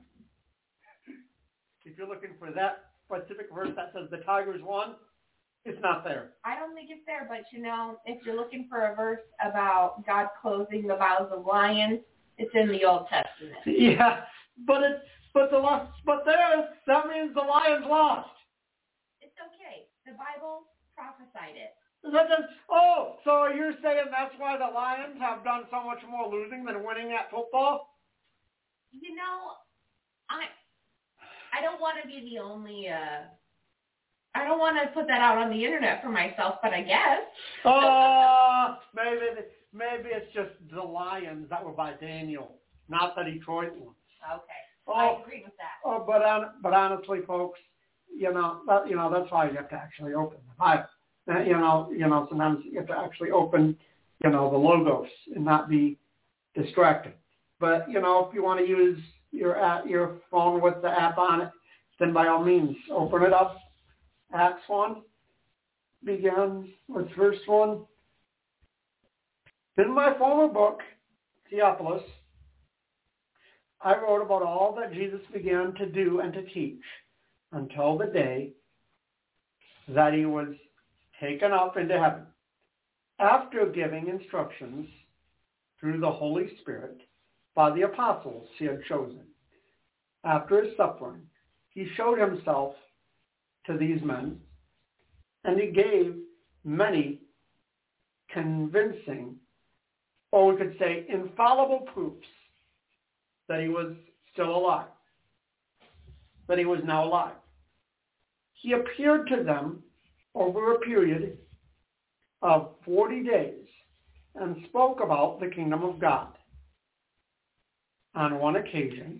If you're looking for that specific verse that says the Tigers won, it's not there. I don't think it's there, but you know, if you're looking for a verse about God closing the mouths of lions, it's in the Old Testament. Yeah, but it, but the but there, that means the Lions lost. It's okay. The Bible prophesied it. That does, oh, so you're saying that's why the Lions have done so much more losing than winning at football? You know, I I don't want to be the only. Uh, I don't want to put that out on the internet for myself, but I guess. Uh, maybe maybe it's just the Lions that were by Daniel, not the Detroit ones. Okay, oh, I agree with that. Oh, but on, but honestly, folks, you know, that, you know that's why you have to actually open the Bible. Uh, you know, you know, sometimes you have to actually open, you know, the logos and not be distracted. But you know, if you want to use your app, your phone with the app on it, then by all means, open it up. Acts one begins with verse one. In my former book, Theophilus, I wrote about all that Jesus began to do and to teach until the day that he was taken up into heaven, after giving instructions through the Holy Spirit by the apostles he had chosen. After his suffering, he showed himself to these men, and he gave many convincing, or we could say infallible proofs that he was still alive, that he was now alive. He appeared to them over a period of forty days and spoke about the kingdom of God. On one occasion,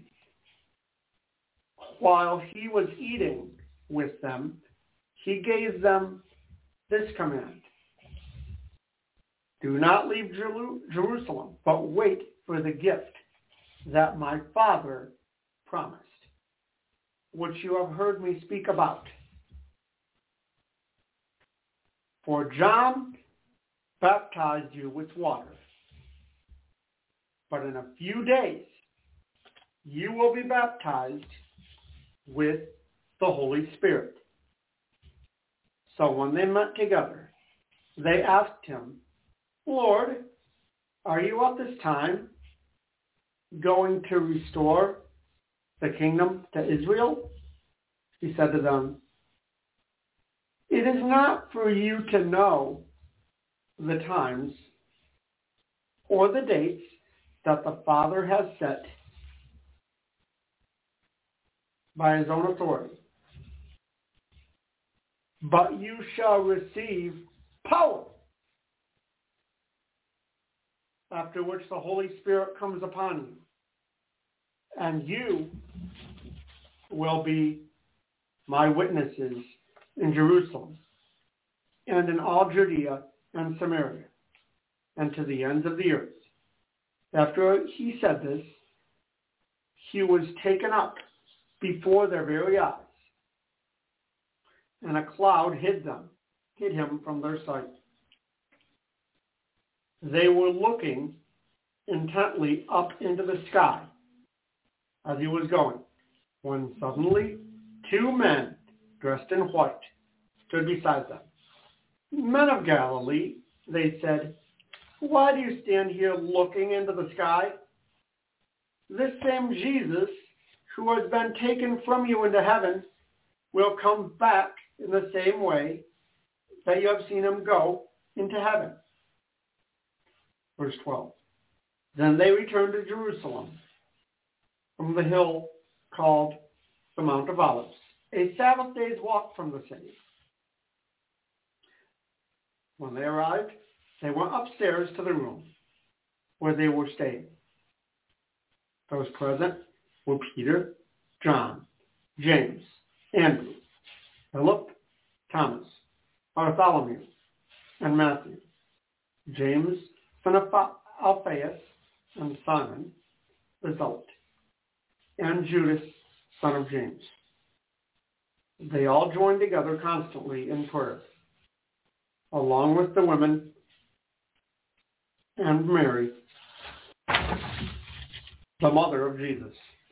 while he was eating with them, he gave them this command: do not leave Jerusalem, but wait for the gift that my Father promised, which you have heard me speak about. For John baptized you with water, but in a few days you will be baptized with the Holy Spirit. So when they met together, they asked him, Lord, are you at this time going to restore the kingdom to Israel? He said to them, it is not for you to know the times or the dates that the Father has set by his own authority, but you shall receive power, after which the Holy Spirit comes upon you, and you will be my witnesses in Jerusalem and in all Judea and Samaria and to the ends of the earth. After he said this, he was taken up before their very eyes, and a cloud hid them, hid him from their sight. They were looking intently up into the sky as he was going, when suddenly two men dressed in white stood beside them. Men of Galilee, they said, why do you stand here looking into the sky? This same Jesus who has been taken from you into heaven will come back in the same way that you have seen him go into heaven. Verse twelve. Then they returned to Jerusalem from the hill called the Mount of Olives, a Sabbath day's walk from the city. When they arrived, they went upstairs to the room where they were staying. Those present were Peter, John, James, Andrew, Philip, Thomas, Bartholomew, and Matthew, James, son of Alphaeus, and Simon, the Zealot, and Judas, son of James. They all joined together constantly in prayer, along with the women and Mary, the mother of Jesus,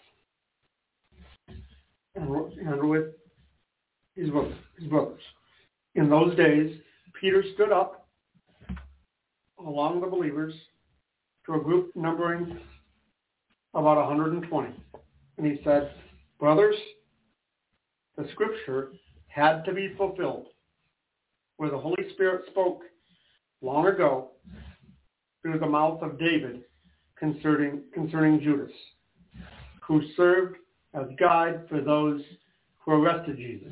and, and with his brothers, his brothers. In those days, Peter stood up along the believers to a group numbering about one hundred twenty. And he said, brothers, the scripture had to be fulfilled, where the Holy Spirit spoke long ago through the mouth of David concerning, concerning Judas, who served as guide for those who arrested Jesus.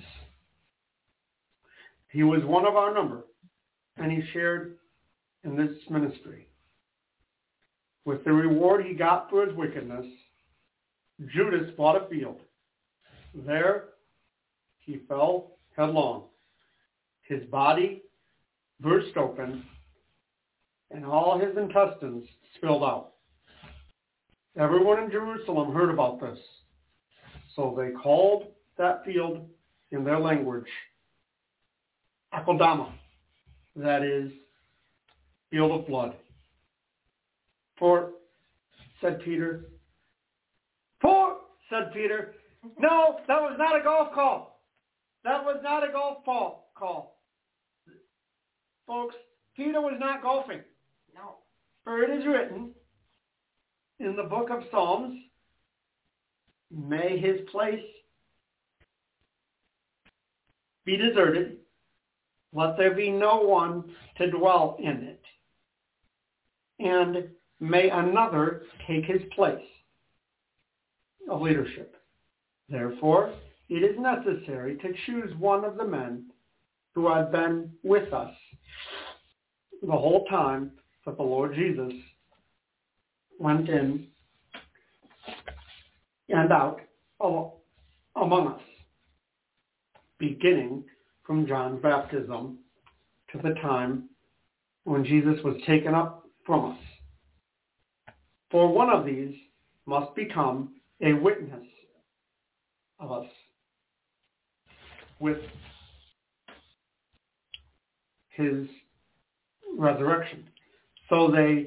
He was one of our number, and he shared in this ministry. With the reward he got for his wickedness, Judas bought a field. There he fell headlong. His body burst open, and all his intestines spilled out. Everyone in Jerusalem heard about this, so they called that field in their language Akeldama, that is, field of blood. For, said Peter, for, said Peter, no, that was not a golf call. That was not a golf call. call. Folks, Peter was not golfing. No. For it is written in the book of Psalms, may his place be deserted, let there be no one to dwell in it, and may another take his place of leadership. Therefore, it is necessary to choose one of the men who had been with us the whole time that the Lord Jesus went in and out among us, beginning from John's baptism to the time when Jesus was taken up from us. For one of these must become a witness of us with his resurrection. So they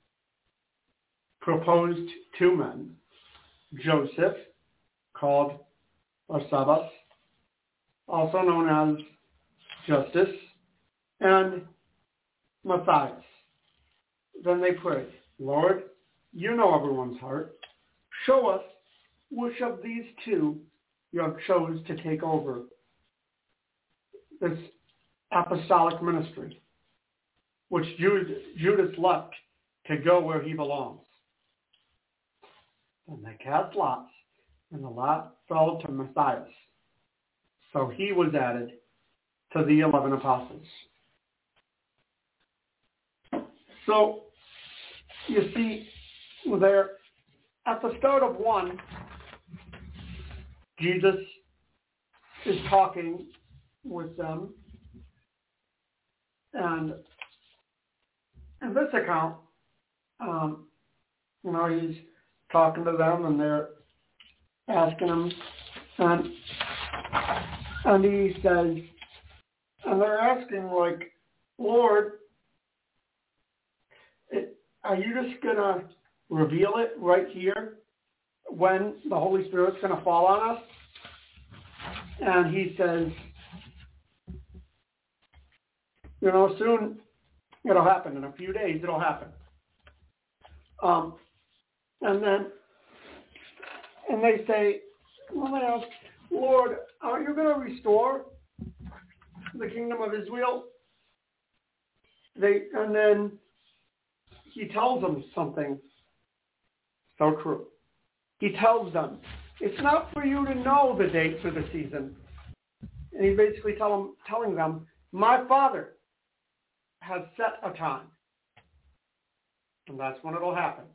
proposed two men, Joseph, called Barsabas, also known as Justus, and Matthias. Then they prayed, Lord, you know everyone's heart. Show us which of these two you have chose to take over this apostolic ministry, which Judas left to go where he belongs. And they cast lots, and the lot fell to Matthias. So he was added to the eleven apostles. So, you see, there, at the start of one, Jesus is talking with them. And in this account, um, you know, he's talking to them and they're asking him, and, and he says, and they're asking like, Lord, it, are you just going to reveal it right here when the Holy Spirit's going to fall on us? And he says, you know, soon it'll happen. In a few days it'll happen. Um, and then, and they say, well, they ask, Lord, are you going to restore the kingdom of Israel? They, and then he tells them something so true. He tells them, it's not for you to know the date for the season. And he's basically tell them, telling them, my Father has set a time. And that's when it'll happen.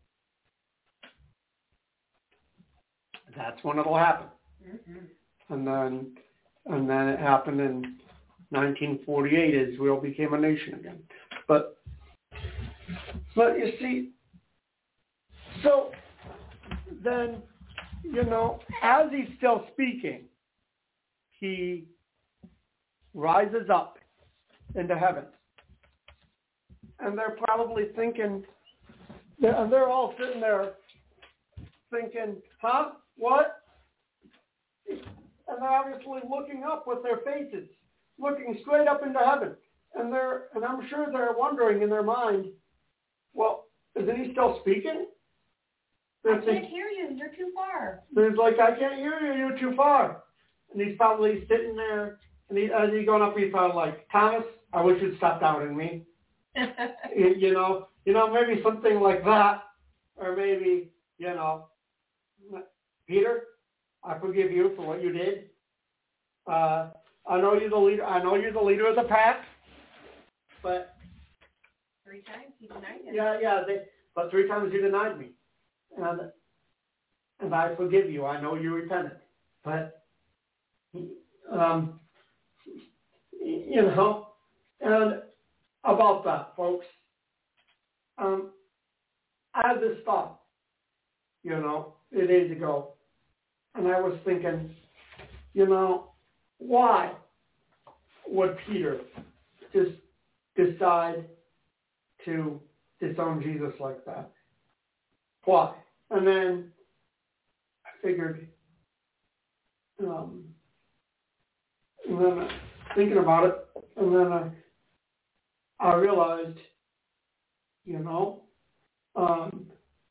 That's when it'll happen. Mm-hmm. And then and then it happened in nineteen forty-eight. Israel became a nation again. But but you see, so then, you know, as he's still speaking, he rises up into heaven. And they're probably thinking, and they're all sitting there thinking, huh? What? And they're obviously looking up with their faces, looking straight up into heaven. And they're, and I'm sure they're wondering in their mind, well, isn't he still speaking? I can't hear you. You're too far. He's like, I can't hear you. You're too far. And he's probably sitting there, and he, as he's going up, he's probably like, Thomas, I wish you'd stop doubting me. you, you know, you know, maybe something like that, or maybe, you know, Peter, I forgive you for what you did. Uh, I know you're the leader. I know you're the leader of the pack, but three times he denied it. Yeah, yeah, they, but three times you denied me, and and I forgive you. I know you repented, but um, you know, and about that, folks, um, I had this thought, you know, a few days ago, and I was thinking, you know, why would Peter just decide to disown Jesus like that? Why? And then I figured, um, and then uh, thinking about it, and then I, I realized, you know, um,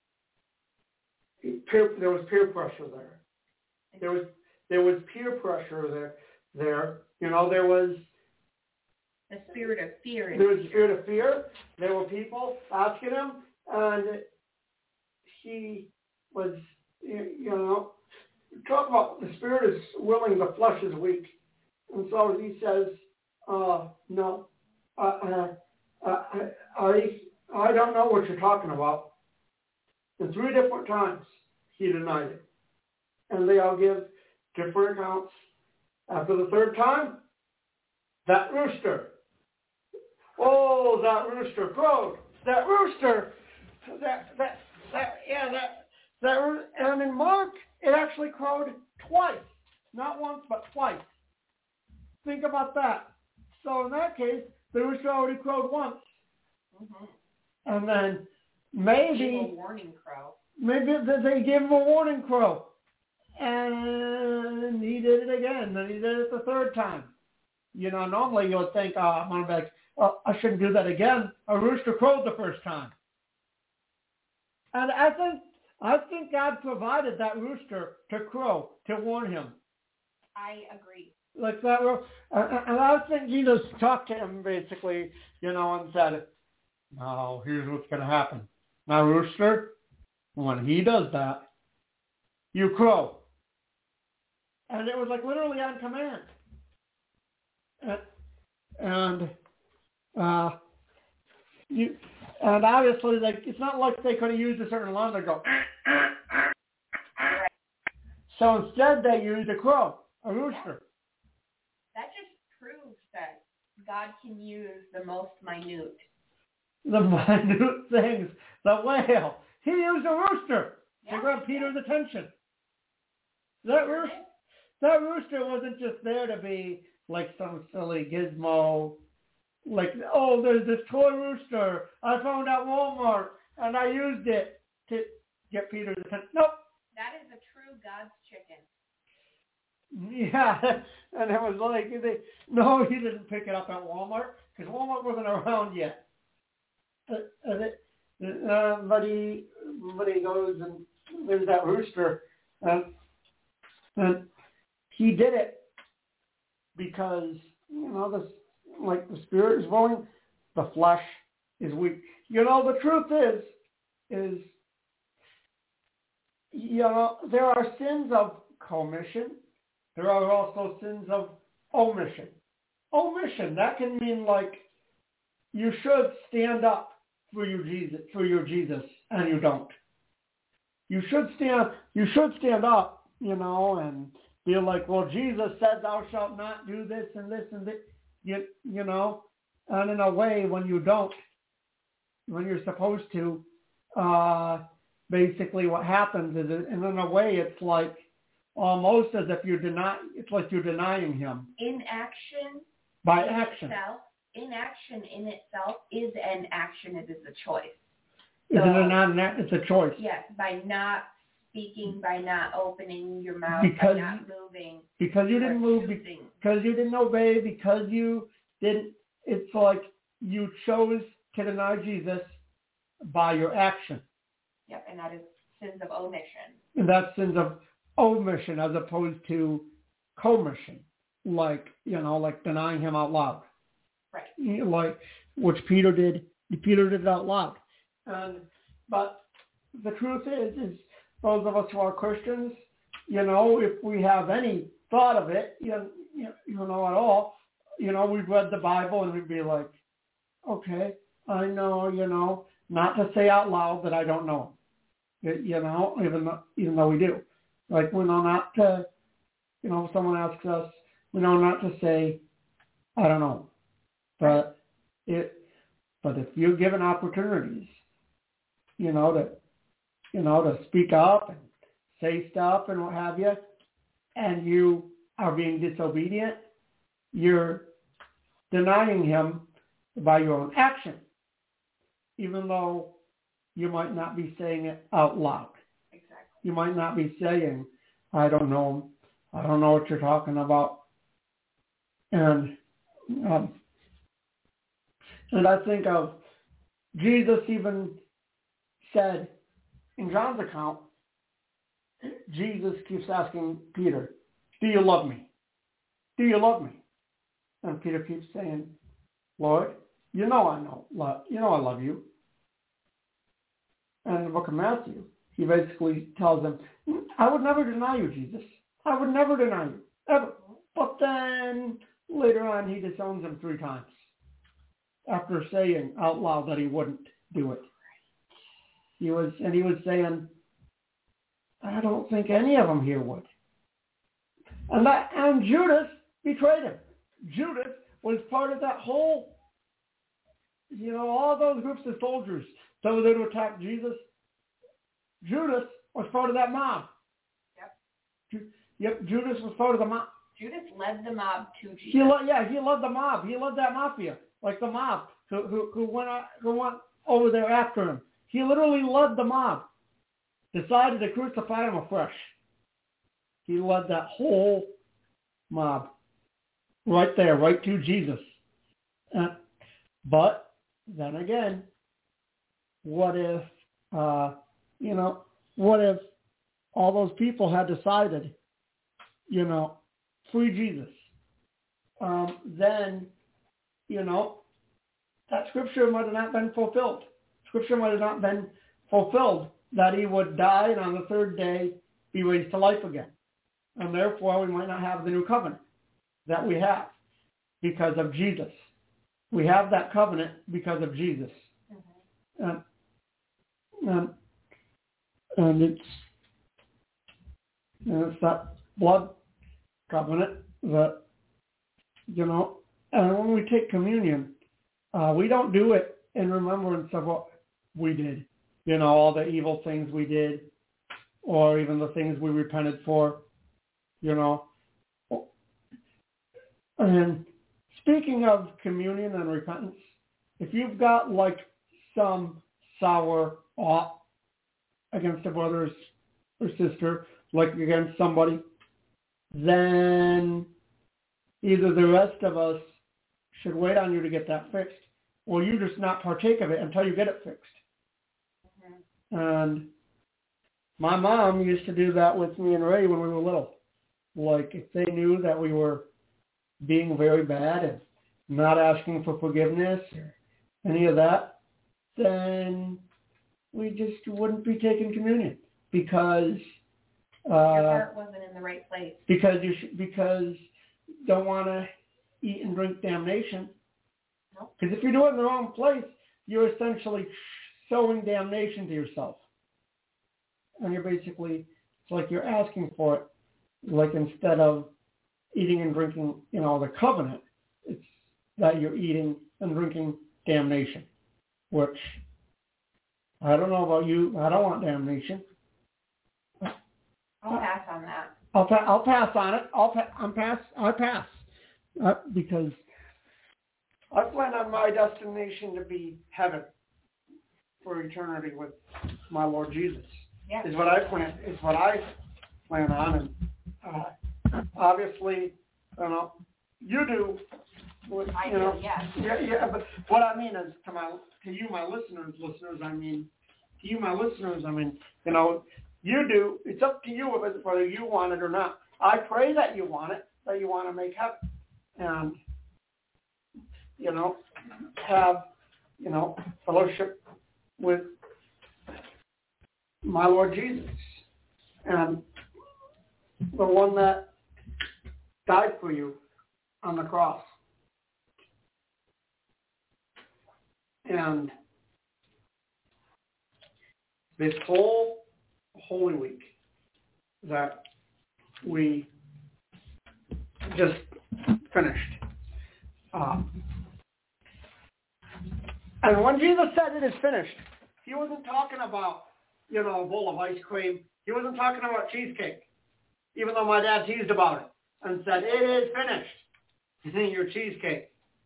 peer, there was peer pressure there. There was there was peer pressure there. There, you know, there was the spirit of fear. There was a spirit of fear. There were people asking him, and he was, you know, talk about the spirit is willing, the flesh is weak. And so he says, uh, no, uh, uh, uh, I, I don't know what you're talking about. And three different times he denied it. And they all give different accounts. After the third time, that rooster. Oh, that rooster crowed. That rooster. That, that, that, yeah, that, that, and in Mark, it actually crowed twice. Not once, but twice. Think about that. So in that case, the rooster already crowed once. Mm-hmm. And then maybe... They gave a warning crow. Maybe they gave him a warning crow. And he did it again. And he did it the third time. You know, normally you would think, oh, I'm going to be like, well, I shouldn't do that again. A rooster crowed the first time. And I think I think God provided that rooster to crow, to warn him. I agree. Like that, and I think Jesus talked to him basically, you know, and said, "No, here's what's going to happen. Now, rooster, when he does that, you crow." And it was like literally on command. And, and uh, you, and obviously, like it's not like they could have used a certain alarm to go. So instead, they used a crow, a rooster. That just proves that God can use the most minute. The minute things. The whale. He used a rooster yeah. to grab Peter's attention. That rooster, that rooster wasn't just there to be like some silly gizmo. Like, oh, there's this toy rooster I found at Walmart, and I used it to get Peter's attention. Nope. That is a true God's chicken. Yeah, and it was like, they, no, he didn't pick it up at Walmart, because Walmart wasn't around yet. Uh, and it, uh, but, he, but he goes, and there's that rooster, and, and he did it because, you know, the, like the spirit is willing, the flesh is weak. You know, the truth is, is, you know, there are sins of commission. There are also sins of omission. Omission, that can mean like you should stand up for your Jesus, for your Jesus, and you don't. You should stand. You should stand up, you know, and be like, well, Jesus said, "Thou shalt not do this and this and this." You, you know, and in a way, when you don't, when you're supposed to, uh, basically what happens is, it, and in a way, it's like almost as if you're deny. It's like you're denying him. Inaction. By in action. Itself, inaction in itself is an action. It is a choice. So, so, it not an, it's a choice. Yes, by not speaking, by not opening your mouth, because, by not moving. Because you didn't move, choosing. because you didn't obey, because you didn't, it's like you chose to deny Jesus by your action. Yep, and that is sins of omission. And that's sins of omission as opposed to commission, like, you know, like denying him out loud. Right. You know, like, which Peter did. Peter did it out loud. And, but the truth is, is those of us who are Christians, you know, if we have any thought of it, you know, you know, at all, you know, we've read the Bible and we'd be like, okay, I know, you know, not to say out loud that I don't know him, you know, even though, even though we do. Like, we know not to, you know, if someone asks us, we know not to say, I don't know. But it, but if you're given opportunities, you know, to, you know, to speak up and say stuff and what have you, and you are being disobedient, you're denying him by your own action, even though you might not be saying it out loud. Exactly. You might not be saying, I don't know him. I don't know what you're talking about. And um, and I think of Jesus even said in John's account, Jesus keeps asking Peter, do you love me? Do you love me? And Peter keeps saying, Lord, you know I know, love, you know I love you. And in the book of Matthew, he basically tells him, I would never deny you, Jesus. I would never deny you, ever. But then later on, he disowns him three times after saying out loud that he wouldn't do it. He was, and he was saying, I don't think any of them here would. And that, and Judas betrayed him. Judas was part of that whole, you know, all those groups of soldiers that were there to attack Jesus. Judas was part of that mob. Yep. Yep, Judas was part of the mob. Judas led the mob to Jesus. He led, yeah, he led the mob. He led that mafia, like the mob who who, who went out, who went over there after him. He literally led the mob. Decided to crucify him afresh. He led that whole mob right there, right to Jesus. Uh, but then again, what if, uh, you know, what if all those people had decided, you know, free Jesus? Um, then, you know, that scripture might have not been fulfilled. Scripture might have not been fulfilled that he would die and on the third day be raised to life again. And therefore, we might not have the new covenant that we have because of Jesus. We have that covenant because of Jesus. Mm-hmm. And, and, and it's and it's that blood covenant that, you know, and when we take communion, uh, we don't do it in remembrance of what we did. You know, all the evil things we did, or even the things we repented for, you know. And speaking of communion and repentance, if you've got like some sour ought against a brother or sister, like against somebody, then either the rest of us should wait on you to get that fixed, or you just not partake of it until you get it fixed. And my mom used to do that with me and Ray when we were little. Like, if they knew that we were being very bad and not asking for forgiveness or any of that, then we just wouldn't be taking communion because uh, your heart wasn't in the right place. Because you sh- because you don't want to eat and drink damnation. Nope. Because if you do it in the wrong place, you're essentially sowing damnation to yourself. And you're basically, it's like you're asking for it. Like instead of eating and drinking, you know, the covenant, it's that you're eating and drinking damnation, which I don't know about you. I don't want damnation. I'll pass on that. I'll, pa- I'll pass on it. I'll pa- I'm pass. I pass uh, because I plan on my destination to be heaven for eternity with my Lord Jesus. Yeah. Is what I plan. Is what I plan on, and uh, obviously, you know, you do. What, I you do. know, Yes. Yeah, yeah. But what I mean is, to my, to you, my listeners, listeners, I mean, to you, my listeners. I mean, you know, you do. It's up to you whether you want it or not. I pray that you want it, that you want to make heaven, and you know, have you know fellowship with my Lord Jesus, and the one that died for you on the cross. And this whole Holy Week that we just finished. Um, and when Jesus said it is finished, he wasn't talking about, you know, a bowl of ice cream. He wasn't talking about cheesecake, even though my dad teased about it and said, it is finished, your cheesecake.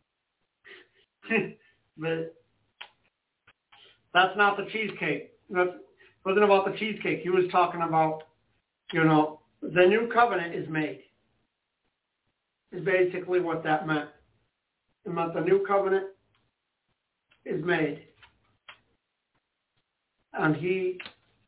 But that's not the cheesecake. That wasn't about the cheesecake. He was talking about, you know, the new covenant is made. Is basically what that meant. It meant the new covenant is made. And he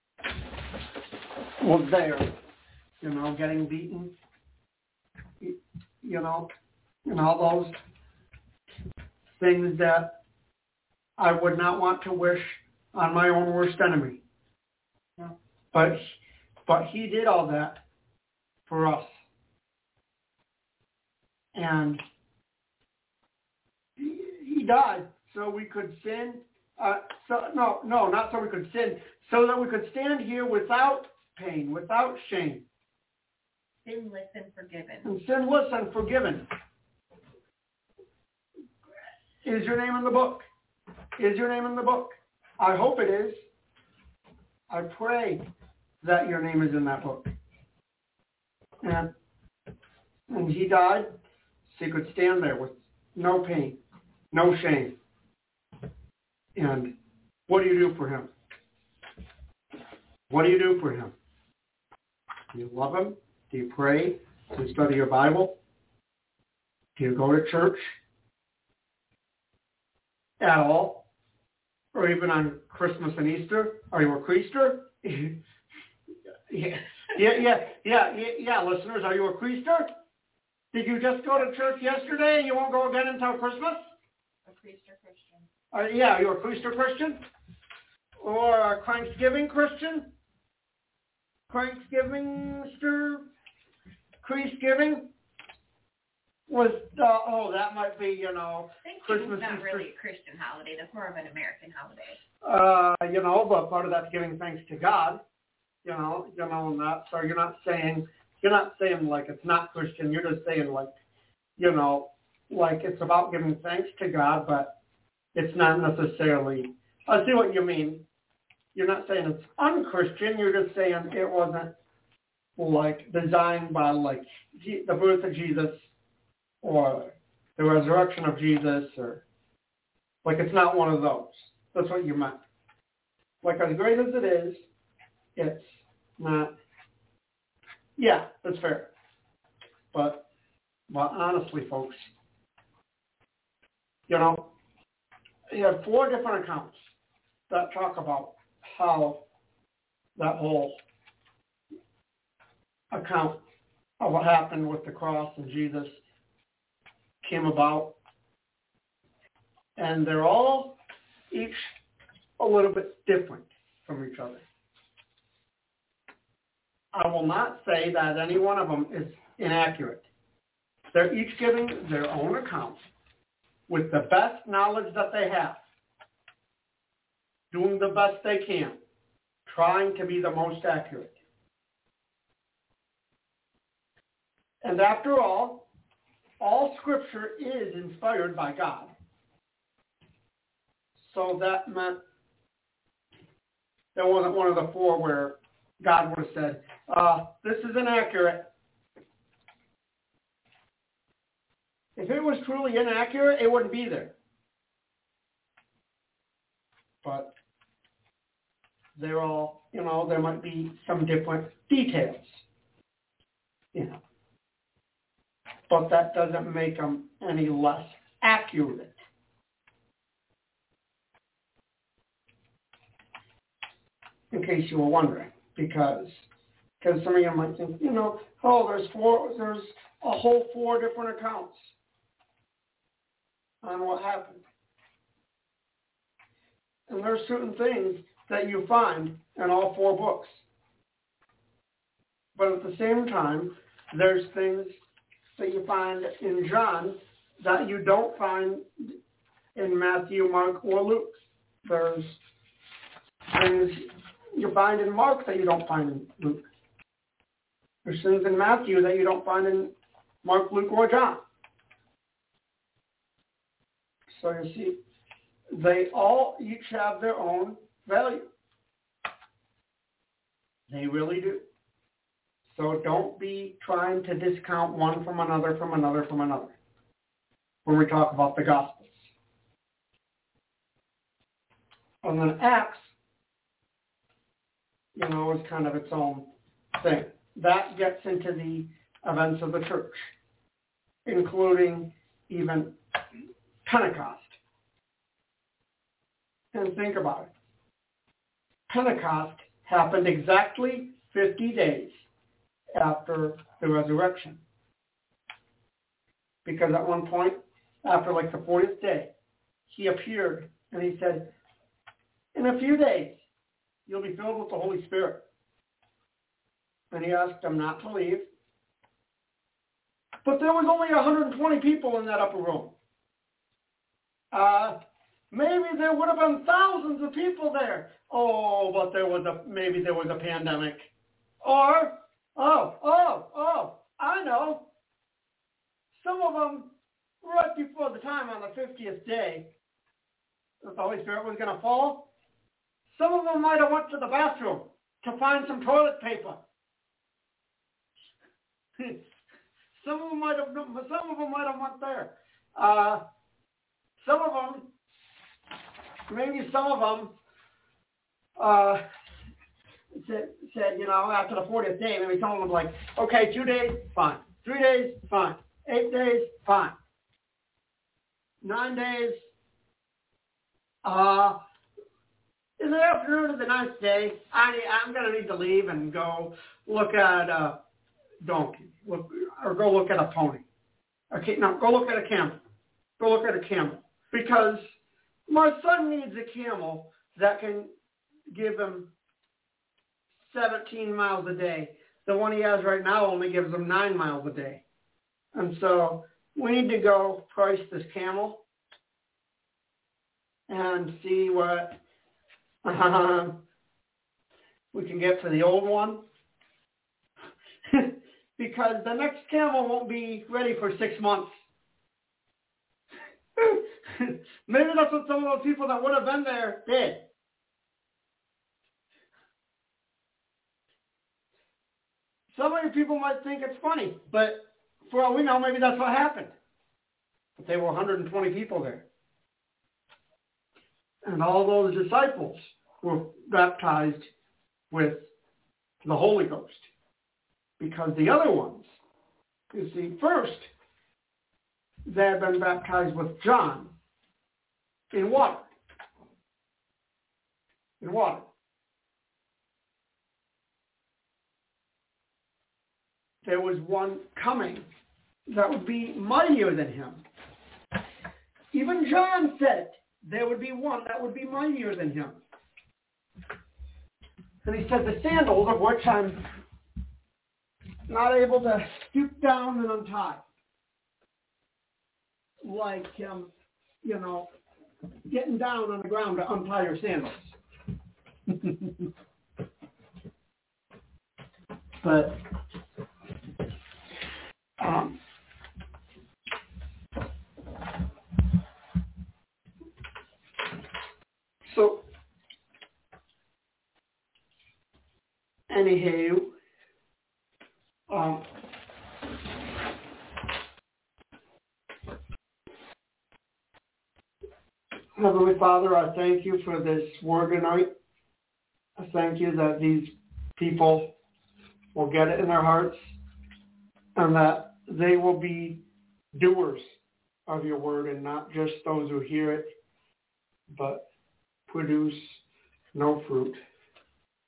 was there, you know, getting beaten, you know, and all those things that I would not want to wish on my own worst enemy. Yeah. But but he did all that for us. And he, he died so we could sin. Uh, so no, no, not so we could sin, so that we could stand here without pain, without shame. Sinless and forgiven. And sinless and forgiven. Is your name in the book? Is your name in the book? I hope it is. I pray that your name is in that book. And, and he died so you could stand there with no pain, no shame. And what do you do for him? What do you do for him? Do you love him? Do you pray? Do you study your Bible? Do you go to church at all? Or even on Christmas and Easter? Are you a Creaster? yeah, yeah, yeah, yeah, yeah, yeah, listeners, are you a Creaster? Did you just go to church yesterday and you won't go again until Christmas? A Creaster Christian. Uh, yeah, are you a Creaster Christian? Or a Thanksgiving Christian? Thanksgiving-ster? Crease-giving? Was, uh, oh, that might be, you know, Thanksgiving's not really a Christian holiday. That's more of an American holiday. Uh, you know, but part of that's giving thanks to God, you know, you know, and that. So you're not saying, you're not saying like it's not Christian. You're just saying like, you know, like it's about giving thanks to God, but it's not necessarily, I see what you mean. You're not saying it's unchristian. You're just saying it wasn't like designed by like the birth of Jesus or the resurrection of Jesus, or like it's not one of those. That's what you meant. Like as great as it is, it's not. Yeah, that's fair. But, but honestly, folks, you know, you have four different accounts that talk about how that whole account of what happened with the cross and Jesus came about. And they're all each a little bit different from each other. I will not say that any one of them is inaccurate. They're each giving their own account with the best knowledge that they have, doing the best they can, trying to be the most accurate. And after all, all Scripture is inspired by God. So that meant there wasn't one of the four where God would have said, uh, this is inaccurate. If it was truly inaccurate, it wouldn't be there. But they're all, you know, there might be some different details, you know. But that doesn't make them any less accurate. in case you were wondering, because because some of you might think, you know, oh, there's four, there's a whole four different accounts on what happened. And there's certain things that you find in all four books. But at the same time, there's things that you find in John that you don't find in Matthew, Mark, or Luke. There's things you find in Mark that you don't find in Luke. There's things in Matthew that you don't find in Mark, Luke, or John. So you see, they all each have their own value. They really do. So don't be trying to discount one from another, from another, from another when we talk about the Gospels. And then Acts, you know, is kind of its own thing. That gets into the events of the church, including even Pentecost. And think about it. Pentecost happened exactly fifty days after the resurrection. Because at one point, after like the fortieth day, he appeared and he said, in a few days, you'll be filled with the Holy Spirit. And he asked them not to leave. But there was only one hundred twenty people in that upper room. Uh, maybe there would have been thousands of people there. Oh, but there was a, maybe there was a pandemic. Or, oh, oh, oh, I know. Some of them, right before the time on the fiftieth day, that the Holy Spirit was going to fall, some of them might have went to the bathroom to find some toilet paper. some of them might have, some of them might have went there. Uh, some of them, maybe some of them, uh, said, said, you know, after the fortieth day, maybe some of them like, okay, two days, fine. Three days, fine. Eight days, fine. Nine days, uh, in the afternoon of the ninth day, I, I'm going to need to leave and go look at a donkey, look, or go look at a pony. Okay, no, go look at a camel. Go look at a camel. Because my son needs a camel that can give him seventeen miles a day. The one he has right now only gives him nine miles a day. And so we need to go price this camel and see what uh, we can get for the old one. Because the next camel won't be ready for six months. Maybe that's what some of those people that would have been there did. Some of you people might think it's funny, but for all we know, maybe that's what happened. But there were one hundred twenty people there. And all those disciples were baptized with the Holy Ghost. Because the other ones, you see, first, they had been baptized with John in water. In water. There was one coming that would be mightier than him. Even John said there would be one that would be mightier than him. And he said, the sandals of which I'm not able to stoop down and untie. Like, um, you know, getting down on the ground to untie your sandals. But, um, so, anywho, um, Heavenly Father, I thank you for this word tonight. I thank you that these people will get it in their hearts and that they will be doers of your word and not just those who hear it, but produce no fruit.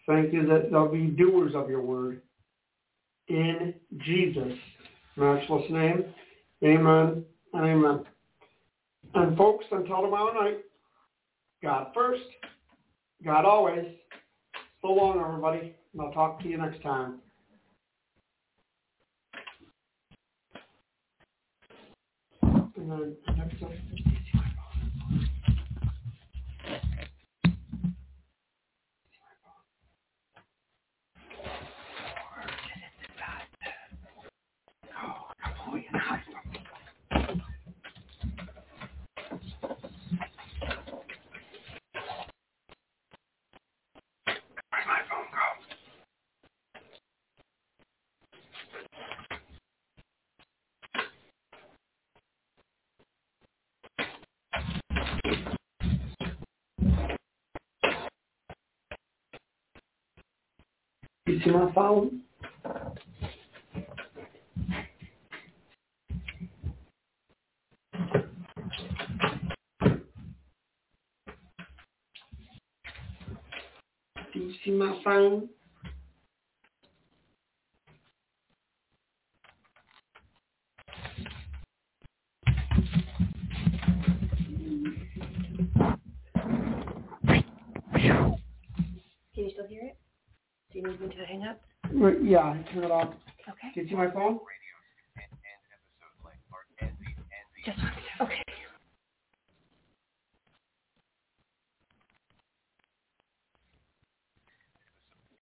Thank you that they'll be doers of your word. In Jesus' matchless name, amen and amen. And folks, until tomorrow night, God first, God always. So long, everybody, and I'll talk to you next time. And then next up. You see my phone? Do you see my phone? Can you still hear it? Do you need me to hang up? Yeah, turn it off. Okay. Can you see my phone? Just okay.